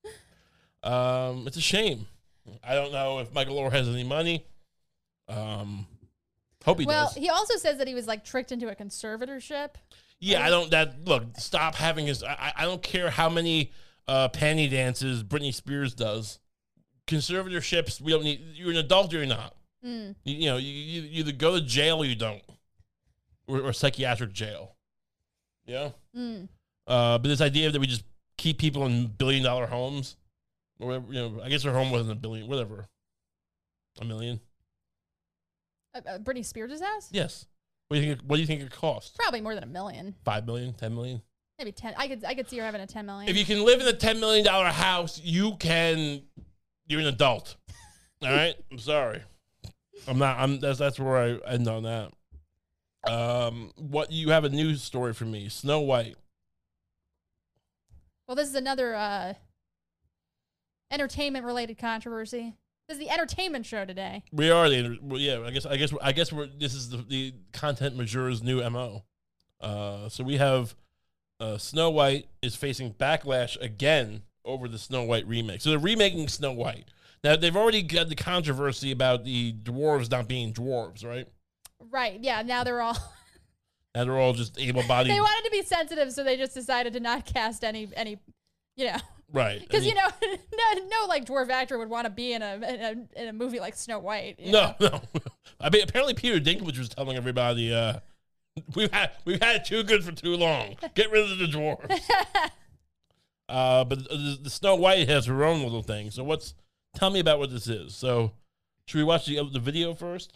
Um, it's a shame. I don't know if Michael Orr has any money. Um, hope he well, does. Well, he also says that he was like tricked into a conservatorship. Yeah, I don't. That look. Stop having his. I, I don't care how many uh, panty dances Britney Spears does. Conservatorships. We don't need. You're an adult or you're not. Mm. You, you know. You, you either go to jail or you don't, or, or psychiatric jail. Yeah. Mm. Uh, but this idea that we just keep people in billion dollar homes, or whatever, you know, I guess her home wasn't a billion, whatever, a million. Uh, uh, Britney Spears' house? Yes. What do you think? What do you think it costs? Probably more than a million. Five million, ten million. Maybe ten. I could I could see her having a ten million. If you can live in a ten million dollar house, you can. You're an adult. All right. I'm sorry. I'm not. I'm. That's that's where I end on that. Um. What you have a news story for me? Snow White. Well, this is another uh, entertainment related controversy. This is the entertainment show today. We are the well, yeah. I guess I guess I guess we're this is the, the content majeur's new M O. Uh, so we have uh, Snow White is facing backlash again over the Snow White remake. So they're remaking Snow White. Now they've already got the controversy about the dwarves not being dwarves, right? Right. Yeah. Now they're all. Now they're all just able-bodied. They wanted to be sensitive, so they just decided to not cast any any, you know. Right. Because, you know, no, no, like, dwarf actor would want to be in a, in a in a movie like Snow White. No, know? no. I mean, apparently Peter Dinklage was telling everybody, uh, we've had we've had it too good for too long. Get rid of the dwarves. uh, but the, the Snow White has her own little thing. So what's? Tell me about what this is. So should we watch the the video first?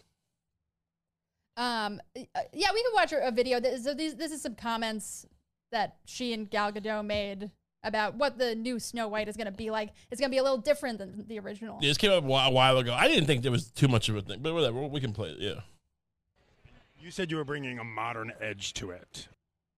Um. Yeah, we can watch a video. So these this is some comments that she and Gal Gadot made about what the new Snow White is going to be like. It's going to be a little different than the original. Yeah, this came up a while, a while ago. I didn't think there was too much of a thing, but whatever. We can play it, yeah. You said you were bringing a modern edge to it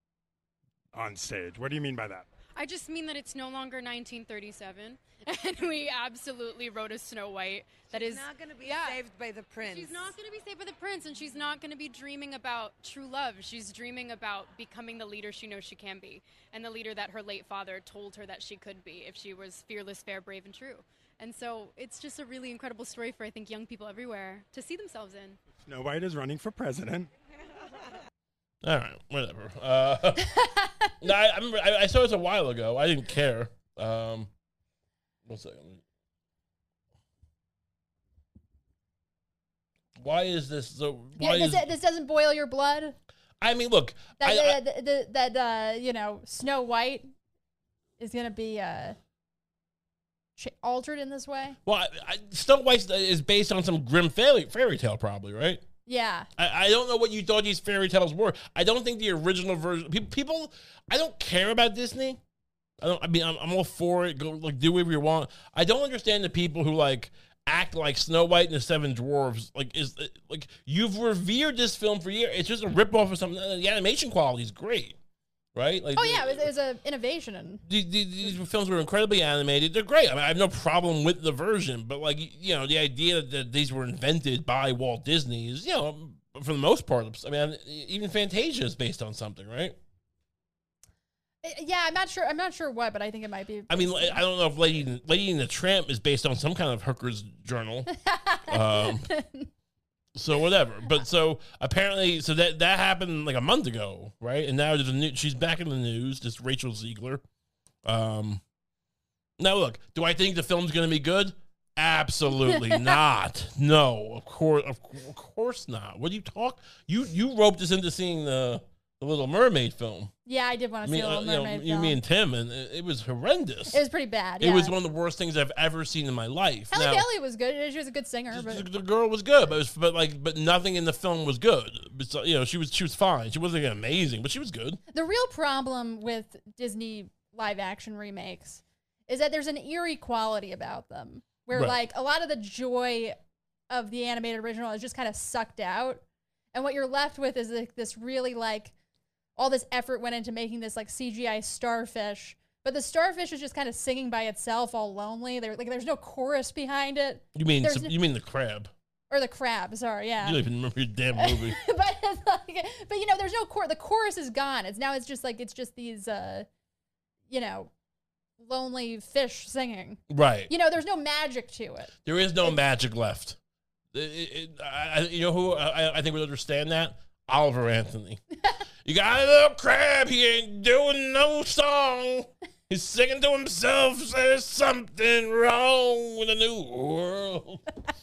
on stage. What do you mean by that? I just mean that it's no longer nineteen thirty-seven, and we absolutely wrote a Snow White that she's is not going to be yeah, saved by the prince. She's not going to be saved by the prince, and she's not going to be dreaming about true love. She's dreaming about becoming the leader she knows she can be, and the leader that her late father told her that she could be if she was fearless, fair, brave, and true. And so it's just a really incredible story for, I think, young people everywhere to see themselves in. Snow White is running for president. All right, whatever. Uh, no, I, I remember I, I saw this a while ago. I didn't care. Um, one second. Why is this so? Why Yeah, this, is, this doesn't boil your blood. I mean, look. That I, I, that, that, that uh, you know, Snow White is gonna be uh, ch- altered in this way. well, I, I, Snow White is based on some grim fairy, fairy tale, probably, right? Yeah. I, I don't know what you thought these fairy tales were. I don't think the original version. People, people I don't care about Disney. I don't. I mean, I'm, I'm all for it. Go like do whatever you want. I don't understand the people who like act like Snow White and the Seven Dwarfs. Like is like you've revered this film for years. It's just a ripoff of something. The animation quality is great, right? Like, Oh yeah, it was, it was an innovation. And these, these films were incredibly animated. They're great. I mean, I have no problem with the version, but like you know, the idea that these were invented by Walt Disney is, you know, for the most part. I mean, even Fantasia is based on something, right? yeah, I'm not sure. I'm not sure what, but I think it might be. I mean, I don't know if Lady Lady and the Tramp is based on some kind of hooker's journal. um, so whatever. But so apparently, so that that happened like a month ago, right? And now there's a new. She's back in the news. This Rachel Ziegler. Um, now look, do I think the film's going to be good? Absolutely not. No, of course, of, of course not. What do you talk? You you roped us into seeing the the Little Mermaid film. Yeah, I did want to Me, see a uh, Little you know, Mermaid you, film. me and Tim, and it, it was horrendous. It was pretty bad. It yeah. was one of the worst things I've ever seen in my life. Halle Now, Bailey was good. She was a good singer, the, but the girl was good, but it was, but like, but nothing in the film was good. But, so, you know, she was she was fine. She wasn't amazing, but she was good. the real problem with Disney live action remakes is that there's an eerie quality about them, where Right. like a lot of the joy of the animated original is just kind of sucked out, and what you're left with is like this really like all this effort went into making this like C G I starfish, but the starfish is just kind of singing by itself, all lonely. There, like, there's no chorus behind it, You mean There's some- no- you mean the crab? or the crab. Sorry, yeah. You don't even remember your damn movie. but it's like, but you know, there's no chorus. The chorus is gone. It's now it's just like it's just these, uh, you know, lonely fish singing. Right. You know, there's no magic to it. There is no magic left. It- it- it- I, I- you know who I, I think would understand that? Oliver Anthony. You got a little crab. He ain't doing no song. He's singing to himself. There's something wrong with the new world.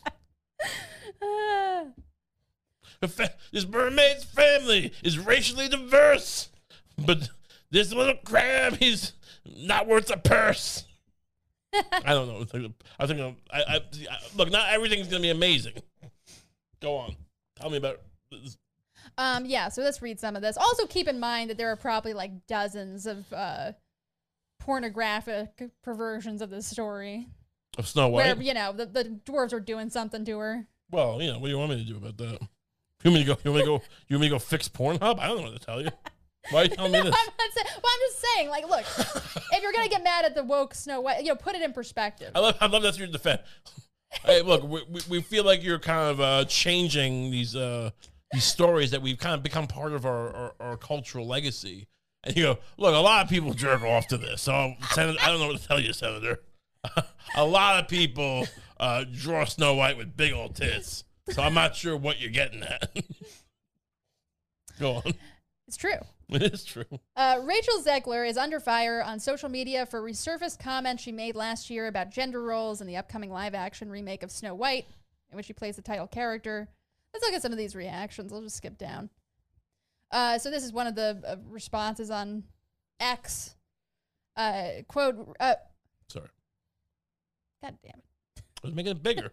Ah. The fa- This mermaid's family is racially diverse, but this little crab, he's not worth a purse. I don't know. I think I'm- I, I, I look. Not everything's gonna be amazing. Go on. Tell me about this. Um, yeah, so let's read some of this. Also, keep in mind that there are probably like dozens of uh, pornographic perversions of this story, Of Snow White. where you know the, the dwarves are doing something to her. Well, you know, what do you want me to do about that? You want me to go? You want me to go? You want me to go fix Pornhub? I don't know what to tell you. Why are you telling me No, I'm this? not saying. Well, I'm just saying. Like, look, if you're gonna get mad at the woke Snow White, you know, put it in perspective. I love. I love that's your defense. Hey, look, we, we, we feel like you're kind of uh, changing these uh, these stories that we've kind of become part of our, our, our cultural legacy. And you go, look, a lot of people jerk off to this. So, Senator, I don't know what to tell you, Senator. A lot of people uh, draw Snow White with big old tits. So I'm not sure what you're getting at. Go on. It's true. It is true. Uh, Rachel Zegler is under fire on social media for resurfaced comments she made last year about gender roles in the upcoming live-action remake of Snow White, in which she plays the title character. Let's look at some of these reactions. I'll just skip down. Uh, so this is one of the uh, responses on X. Uh, quote, uh, Sorry. God damn it. I was making it bigger.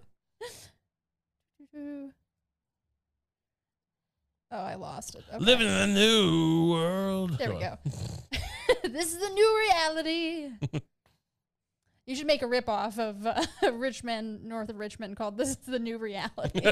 Oh, I lost it. Okay. Living in a new world. There we on. go. This is the new reality. You should make a ripoff of uh, Richmond, north of Richmond, called "This is the New Reality."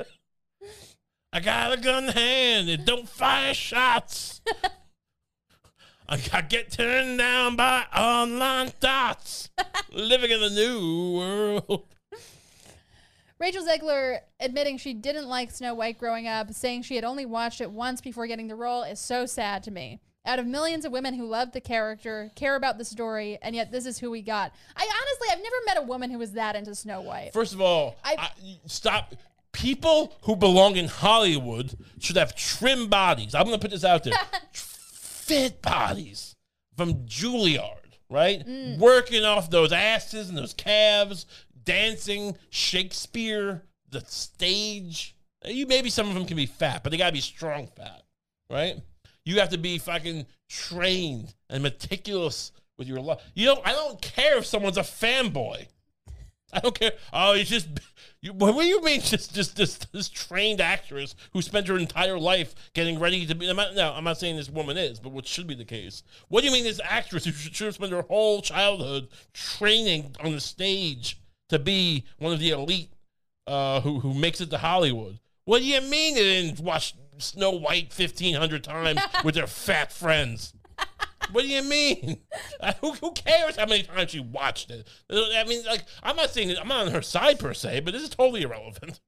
I got a gun in hand. It don't fire shots. I, I get turned down by online dots. Living in a new world. Rachel Zegler admitting she didn't like Snow White growing up, saying she had only watched it once before getting the role, is so sad to me. Out of millions of women who love the character, care about the story, and yet this is who we got. I honestly, I've never met a woman who was that into Snow White. First of all, I- I, stop. People who belong in Hollywood should have trim bodies. I'm going to put this out there. Fit bodies from Juilliard, right? Mm. Working off those asses and those calves, dancing, Shakespeare, the stage. You maybe some of them can be fat, but they got to be strong fat, right? You have to be fucking trained and meticulous with your life. You know, I don't care if someone's a fanboy. I don't care. Oh, he's just. You, what do you mean, just just this this trained actress who spent her entire life getting ready to be? I'm not, no, I'm not saying this woman is, but what should be the case? What do you mean, this actress who should, should have spent her whole childhood training on the stage to be one of the elite uh, who who makes it to Hollywood? What do you mean they didn't watch Snow White fifteen hundred times with their fat friends? What do you mean? Uh, who, who cares how many times she watched it? I mean, like, I'm not saying I'm not on her side per se, but this is totally irrelevant.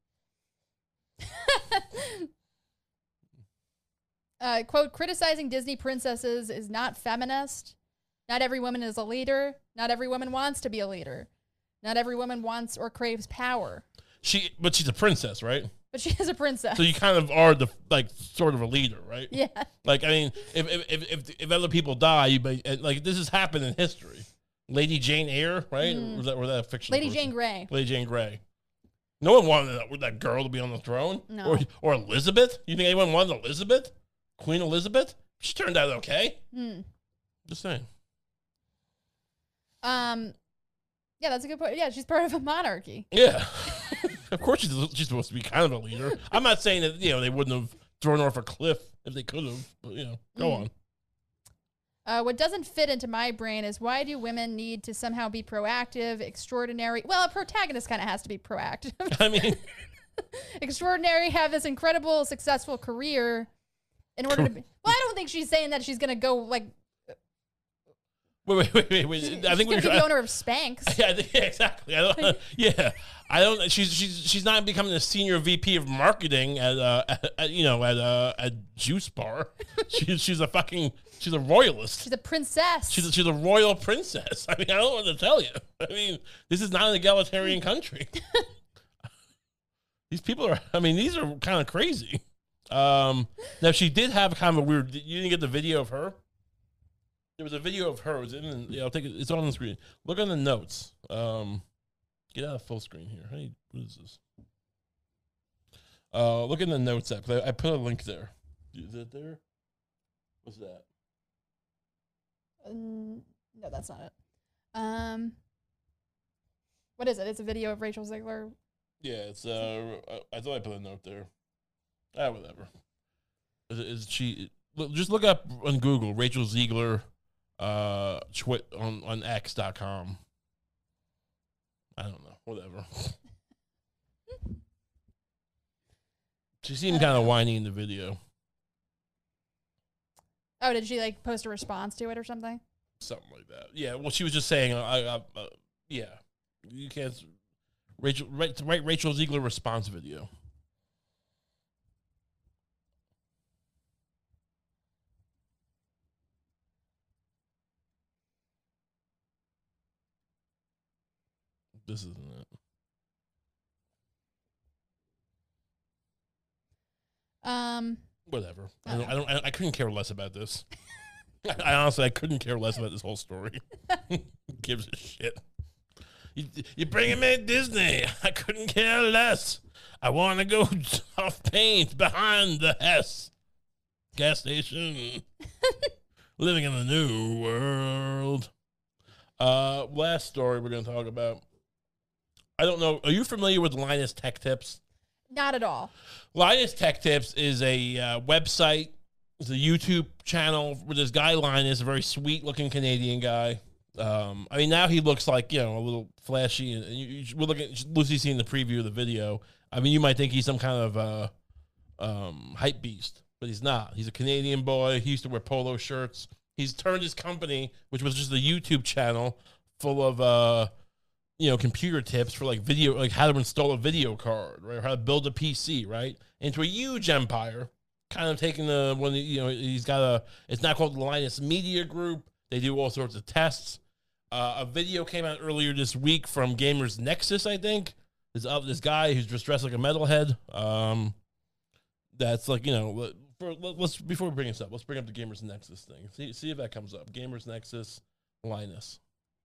Uh, quote, criticizing Disney princesses is not feminist. Not every woman is a leader. Not every woman wants to be a leader. Not every woman wants or craves power. She, but she's a princess, right? But she is a princess. So you kind of are the like sort of a leader, right? Yeah. Like, I mean, if if if if, if other people die, you may, and, like this has happened in history. Lady Jane Eyre, right? Mm. Or was that or that a fiction? Lady person? Jane Grey. Lady Jane Grey. No one wanted that, that girl to be on the throne. No. Or or Elizabeth. You think anyone wanted Elizabeth? Queen Elizabeth? She turned out okay. Hmm. Just saying. Um, yeah, that's a good point. Yeah, she's part of a monarchy. Yeah. Of course she's, she's supposed to be kind of a leader. I'm not saying that, you know, they wouldn't have thrown her off a cliff if they could have, but, you know, go Mm. on. Uh, what doesn't fit into my brain is why do women need to somehow be proactive, extraordinary? Well, a protagonist kind of has to be proactive. I mean, Extraordinary, have this incredible, successful career in order to be. Well, I don't think she's saying that she's going to go, like, wait, wait, wait, wait. wait. she's I think going we're to be the owner of Spanx. Yeah, I think- yeah, exactly. I don't. Yeah, I don't. She's she's she's not becoming a senior V P of marketing at uh at, at, you know at uh at Juice Bar. She's she's a fucking she's a royalist. She's a princess. She's a, she's a royal princess. I mean, I don't know what to tell you. I mean, this is not an egalitarian country. These people are. I mean, these are kind of crazy. Um, now she did have kind of a weird. You didn't get the video of her. There was a video of her. It was in. Yeah, I'll take it. It's on the screen. Look on the notes. Um, get out of full screen here. Hey, what is this? Uh, look in the notes app. I, I put a link there. Is it there? What's that? Um, no, that's not it. Um, what is it? It's a video of Rachel Ziegler. Yeah, it's. Uh, I, I thought I put a note there. Ah, whatever. Is, is she? Look, just look up on Google Rachel Ziegler. Uh, twit on on X dot com. I don't know. Whatever. She seemed kind of whiny in the video. Oh, did she like post a response to it or something? Something like that. Yeah. Well, she was just saying. I, I, uh, yeah. You can't. Rachel. Right. Right. Rachel Ziegler response video. This isn't it. Um, Whatever. I don't. I don't. I, I couldn't care less about this. I honestly, I couldn't care less about this whole story. Who gives a shit? You, you bring him in Disney. I couldn't care less. I want to go off paint behind the Hess gas station. Living in a new world. Uh, last story we're going to talk about. I don't know. Are you familiar with Linus Tech Tips? not at all. Linus Tech Tips is a uh, website. It's a YouTube channel with this guy Linus, a very sweet-looking Canadian guy. Um, I mean, now he looks like, you know, a little flashy. And you, you, we're looking at Lucy's seeing the preview of the video. I mean, you might think he's some kind of uh, um, hype beast, but he's not. He's a Canadian boy. He used to wear polo shirts. He's turned his company, which was just a YouTube channel full of, uh, you know, computer tips for like video, like how to install a video card, right, or how to build a P C, right, into a huge empire. Kind of taking the one, you know, he's got a. It's not called the Linus Media Group. They do all sorts of tests. Uh, a video came out earlier this week from Gamers Nexus, I think. This uh, this guy who's just dressed like a metalhead. Um, that's like, you know, for, let's before we bring this up, let's bring up the Gamers Nexus thing. See see if that comes up. Gamers Nexus, Linus.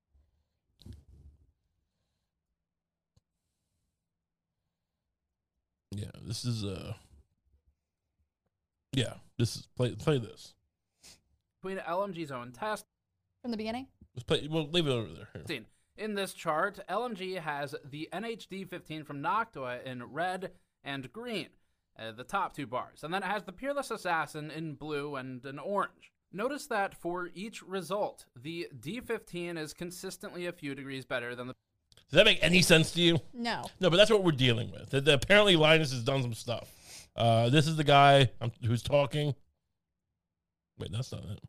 Yeah, this is uh. Yeah, this is play play this. Between L M G's own test. From the beginning? Let's play. We'll leave it over there. Here. In this chart, L M G has the N H D fifteen from Noctua in red and green, uh, the top two bars. And then it has the Peerless Assassin in blue and an orange. Notice that for each result, the D fifteen is consistently a few degrees better than the... Does that make any sense to you? No. No, but that's what we're dealing with. That, that apparently Linus has done some stuff. Uh, this is the guy um, who's talking. Wait, that's not it.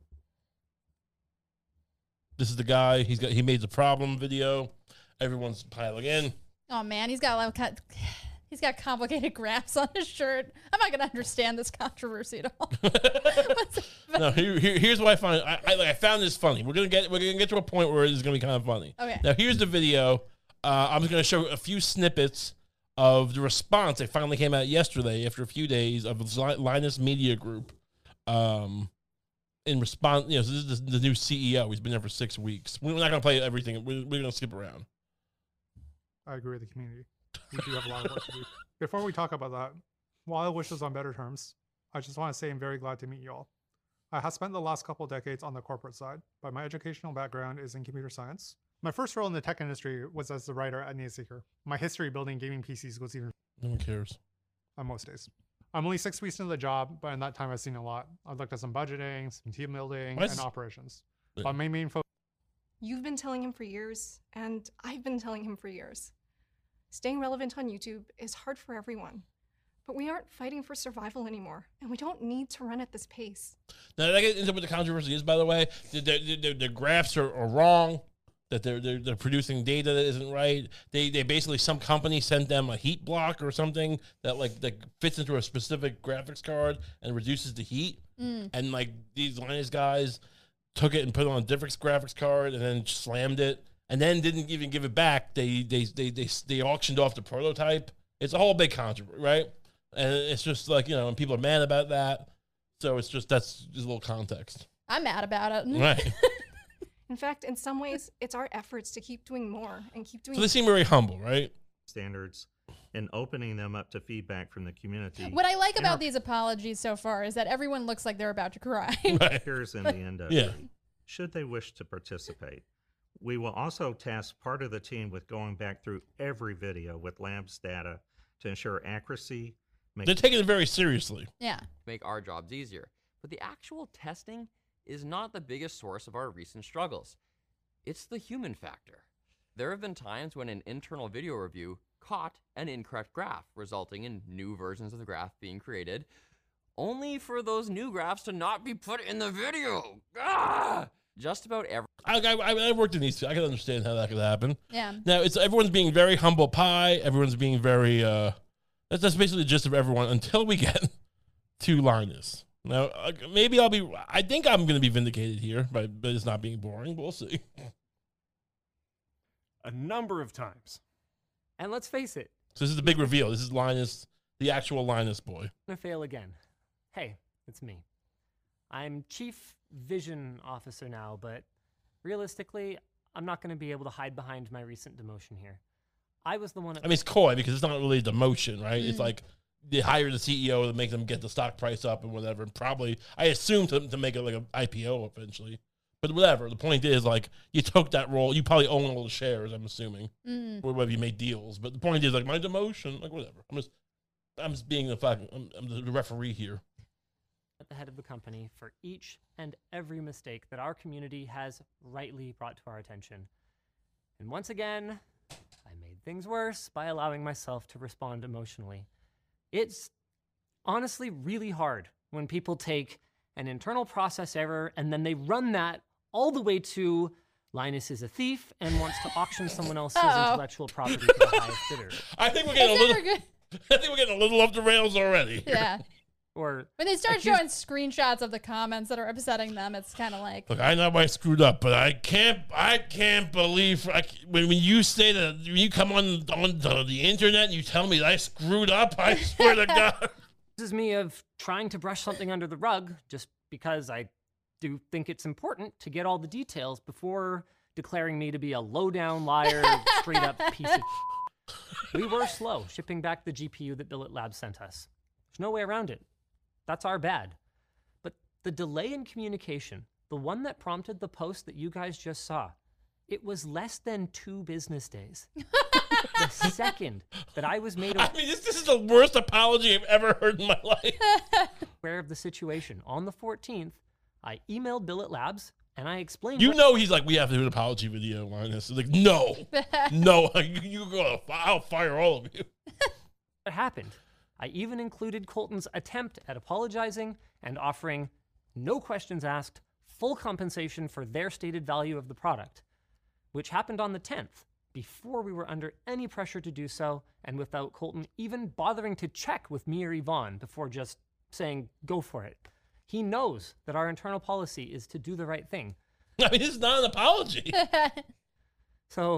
This is the guy. He's got. He made the problem video. Everyone's piling in. Oh man, he's got a lot of, he's got complicated graphs on his shirt. I'm not gonna understand this controversy at all. No, here, here, here's what I find. I, I, like, I found this funny. We're gonna get. We're gonna get to a point where it's gonna be kind of funny. Okay. Now here's the video. Uh, I'm just gonna show a few snippets of the response that finally came out yesterday after a few days of Linus Media Group. Um, in response, you know, so this is the new C E O. He's been there for six weeks. We're not going to play everything. We're, we're going to skip around. I agree with the community. We do have a lot of work to do. Before we talk about that, while I wish us on better terms, I just want to say I'm very glad to meet you all. I have spent the last couple decades on the corporate side, but my educational background is in computer science. My first role in the tech industry was as the writer at Needseeker. My history building gaming P Cs goes even No one cares. on most days. I'm only six weeks into the job, but in that time I've seen a lot. I've looked at some budgeting, some team building, What? and operations. Yeah. But my main focus You've been telling him for years, and I've been telling him for years. Staying relevant on YouTube is hard for everyone. But we aren't fighting for survival anymore, and we don't need to run at this pace. Now, that gets into what the controversy is, by the way. The, the, the, the graphs are, are wrong, that they're, they're they're producing data that isn't right. They they basically, some company sent them a heat block or something that like that fits into a specific graphics card and reduces the heat. Mm. And like these Linus guys took it and put it on a different graphics card and then slammed it and then didn't even give it back. They they they they, they auctioned off the prototype. It's a whole big controversy, right? And it's just like, you know, and people are mad about that. So it's just, that's just a little context. I'm mad about it. Right. In fact, in some ways, it's our efforts to keep doing more and keep doing So they seem very humble, right? Standards and opening them up to feedback from the community. What I like And about our these apologies so far is that everyone looks like they're about to cry. Right. peers in the industry, Yeah. should they wish to participate. We will also task part of the team with going back through every video with Labs data to ensure accuracy. Make They're taking it very seriously. Yeah. Make our jobs easier. But the actual testing is not the biggest source of our recent struggles. It's the human factor. There have been times when an internal video review caught an incorrect graph, resulting in new versions of the graph being created, only for those new graphs to not be put in the video. Ah! Just about every... I, I, I worked in these two. I can understand how that could happen. Yeah. Now, it's everyone's being very humble pie. Everyone's being very, uh, that's, that's basically the gist of everyone until we get to Linus. Now, uh, maybe I'll be, I think I'm going to be vindicated here, but, but it's not being boring. We'll see. A number of times. And let's face it, So this is the big reveal. This is Linus, the actual Linus boy. I'm gonna fail again. Hey, it's me. I'm Chief Vision Officer now, but realistically, I'm not gonna be able to hide behind my recent demotion here. I was the one. I mean, it's coy because it's not really a demotion, right? It's Mm. like they hire the C E O to make them get the stock price up and whatever. And probably, I assume to, to make it like an I P O eventually. But whatever. The point is, like, you took that role. You probably own all the shares, I'm assuming. Mm. Or whether you made deals. But the point is, like, my demotion, like, whatever. I'm just, I'm just being the fucking, I'm, I'm the referee here. At the head of the company for each and every mistake that our community has rightly brought to our attention. And once again, I made things worse by allowing myself to respond emotionally. It's honestly really hard when people take an internal process error and then they run that all the way to Linus is a thief and wants to auction someone else's Uh-oh. intellectual property to the highest bidder. I think we're getting a It's little, never good. I think we're getting a little off the rails already. Yeah. Or When they start accuse- showing screenshots of the comments that are upsetting them, it's kind of like, Look, I know I screwed up, but I can't, I can't believe I, c- when, when you say that, when you come on, on the, the internet and you tell me that I screwed up, I swear to God. This is me of trying to brush something under the rug just because I do think it's important to get all the details before declaring me to be a low-down liar, straight up piece of. We were slow shipping back the G P U that Billet Labs sent us. There's no way around it. That's our bad. But the delay in communication, the one that prompted the post that you guys just saw, it was less than two business days. The second that I was made I mean, this, this is the worst apology I've ever heard in my life. aware of the situation on the fourteenth, I emailed Billet Labs and I explained. You what- know he's like, we have to do an apology video, Linus. Like, no, no, you, you go, I'll fire all of you. what happened. I even included Colton's attempt at apologizing and offering, no questions asked, full compensation for their stated value of the product, which happened on the tenth, before we were under any pressure to do so, and without Colton even bothering to check with me or Yvonne before just saying, go for it. He knows that our internal policy is to do the right thing. I mean, this is not an apology. So,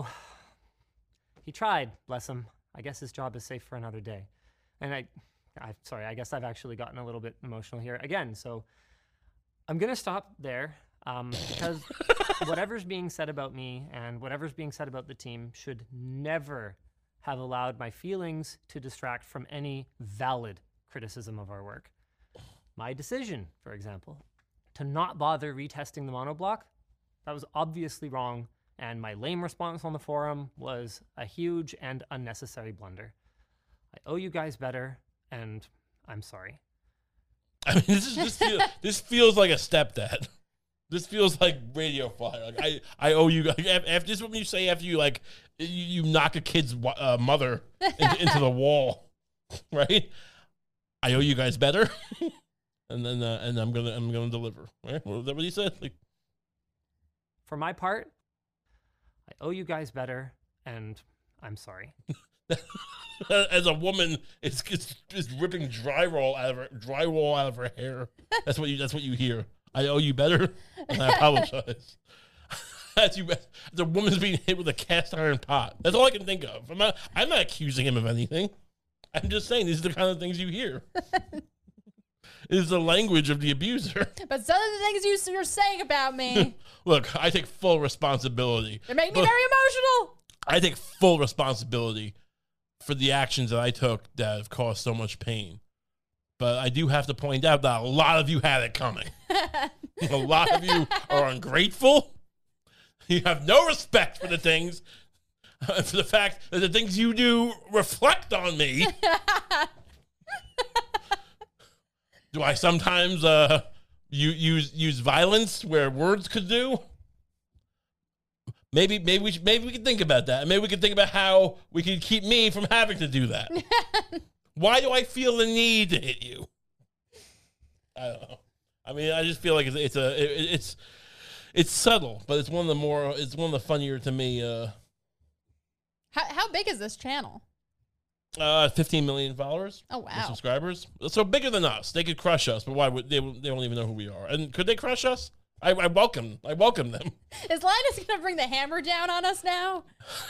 he tried, bless him. I guess his job is safe for another day. And I, I sorry, I guess I've actually gotten a little bit emotional here again. So I'm going to stop there um, because whatever's being said about me and whatever's being said about the team should never have allowed my feelings to distract from any valid criticism of our work. My decision, for example, to not bother retesting the monoblock. That was obviously wrong, and my lame response on the forum was a huge and unnecessary blunder. I owe you guys better, and I'm sorry. I mean, this is this, feel, this feels like a stepdad. This feels like Radio Flyer. Like I, I owe you. Like, after this, is what you say after you like you, you knock a kid's uh, mother into, into the wall, right? I owe you guys better, and then uh, and I'm gonna I'm gonna deliver. Right? Was that what he said? Like, for my part, I owe you guys better, and I'm sorry. As a woman, it's, it's it's ripping drywall out of her drywall out of her hair. That's what you that's what you hear. I owe you better, and I apologize. That's you. The woman's being hit with a cast iron pot. That's all I can think of. I'm not. I'm not accusing him of anything. I'm just saying these are the kind of things you hear. It is the language of the abuser. But some of the things you, you're saying about me. Look, I take full responsibility. They make me very emotional. I take full responsibility for the actions that I took that have caused so much pain. But I do have to point out that a lot of you had it coming. A lot of you are ungrateful. You have no respect for the things, uh, for the fact that the things you do reflect on me. Do I sometimes uh, you, use use violence where words could do? Maybe maybe we should, maybe we can think about that. Maybe we can think about how we can keep me from having to do that. Why do I feel the need to hit you? I don't know. I mean, I just feel like it's, it's a it, it's it's subtle, but it's one of the more it's one of the funnier to me. Uh, how how big is this channel? Uh, fifteen million followers. Oh wow! Subscribers. So bigger than us. They could crush us, but why would they? They don't even know who we are. And could they crush us? I, I welcome. I welcome them. Is Linus gonna bring the hammer down on us now?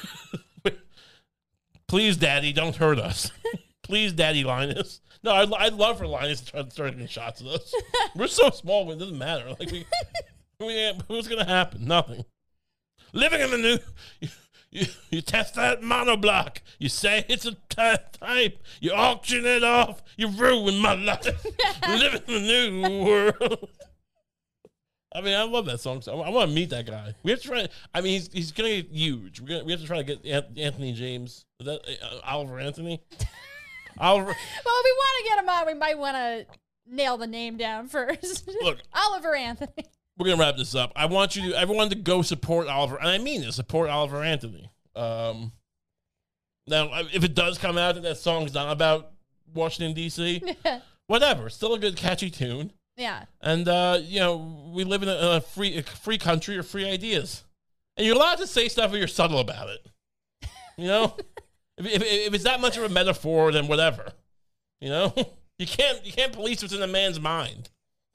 Please, Daddy, don't hurt us. Please, Daddy Linus. No, I'd, I'd love for Linus to try to start getting shots at us. We're so small, it doesn't matter. Like we, we what's gonna happen? Nothing. Living in the new, you, you, you test that monoblock. You say it's a t- type. You auction it off. You ruin my life. Living in the new world. I mean, I love that song. So I want to meet that guy. We have to try. I mean, he's he's gonna get huge. We're gonna we have to try to get Anthony James. Is that uh, Oliver Anthony? Oliver. Well, if we want to get him on, we might want to nail the name down first. Look, Oliver Anthony. We're gonna wrap this up. I want you, to, everyone, to go support Oliver, and I mean this. Support Oliver Anthony. Um, now, if it does come out that that song's not about Washington D C, whatever. Still a good, catchy tune. Yeah. And uh, you know, we live in a, a free, a free country of free ideas, and you're allowed to say stuff if you're subtle about it. You know. If, if, if it's that much of a metaphor, then whatever, you know, you can't you can't police what's in a man's mind.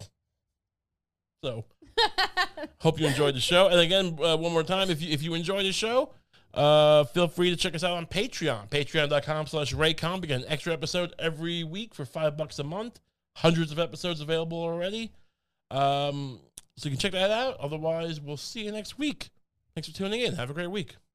So, hope you enjoyed the show. And again, uh, one more time, if you if you enjoyed the show, uh, feel free to check us out on Patreon, patreon dot com slash Raycom. We get an extra episode every week for five bucks a month. Hundreds of episodes available already. Um, so you can check that out. Otherwise, we'll see you next week. Thanks for tuning in. Have a great week.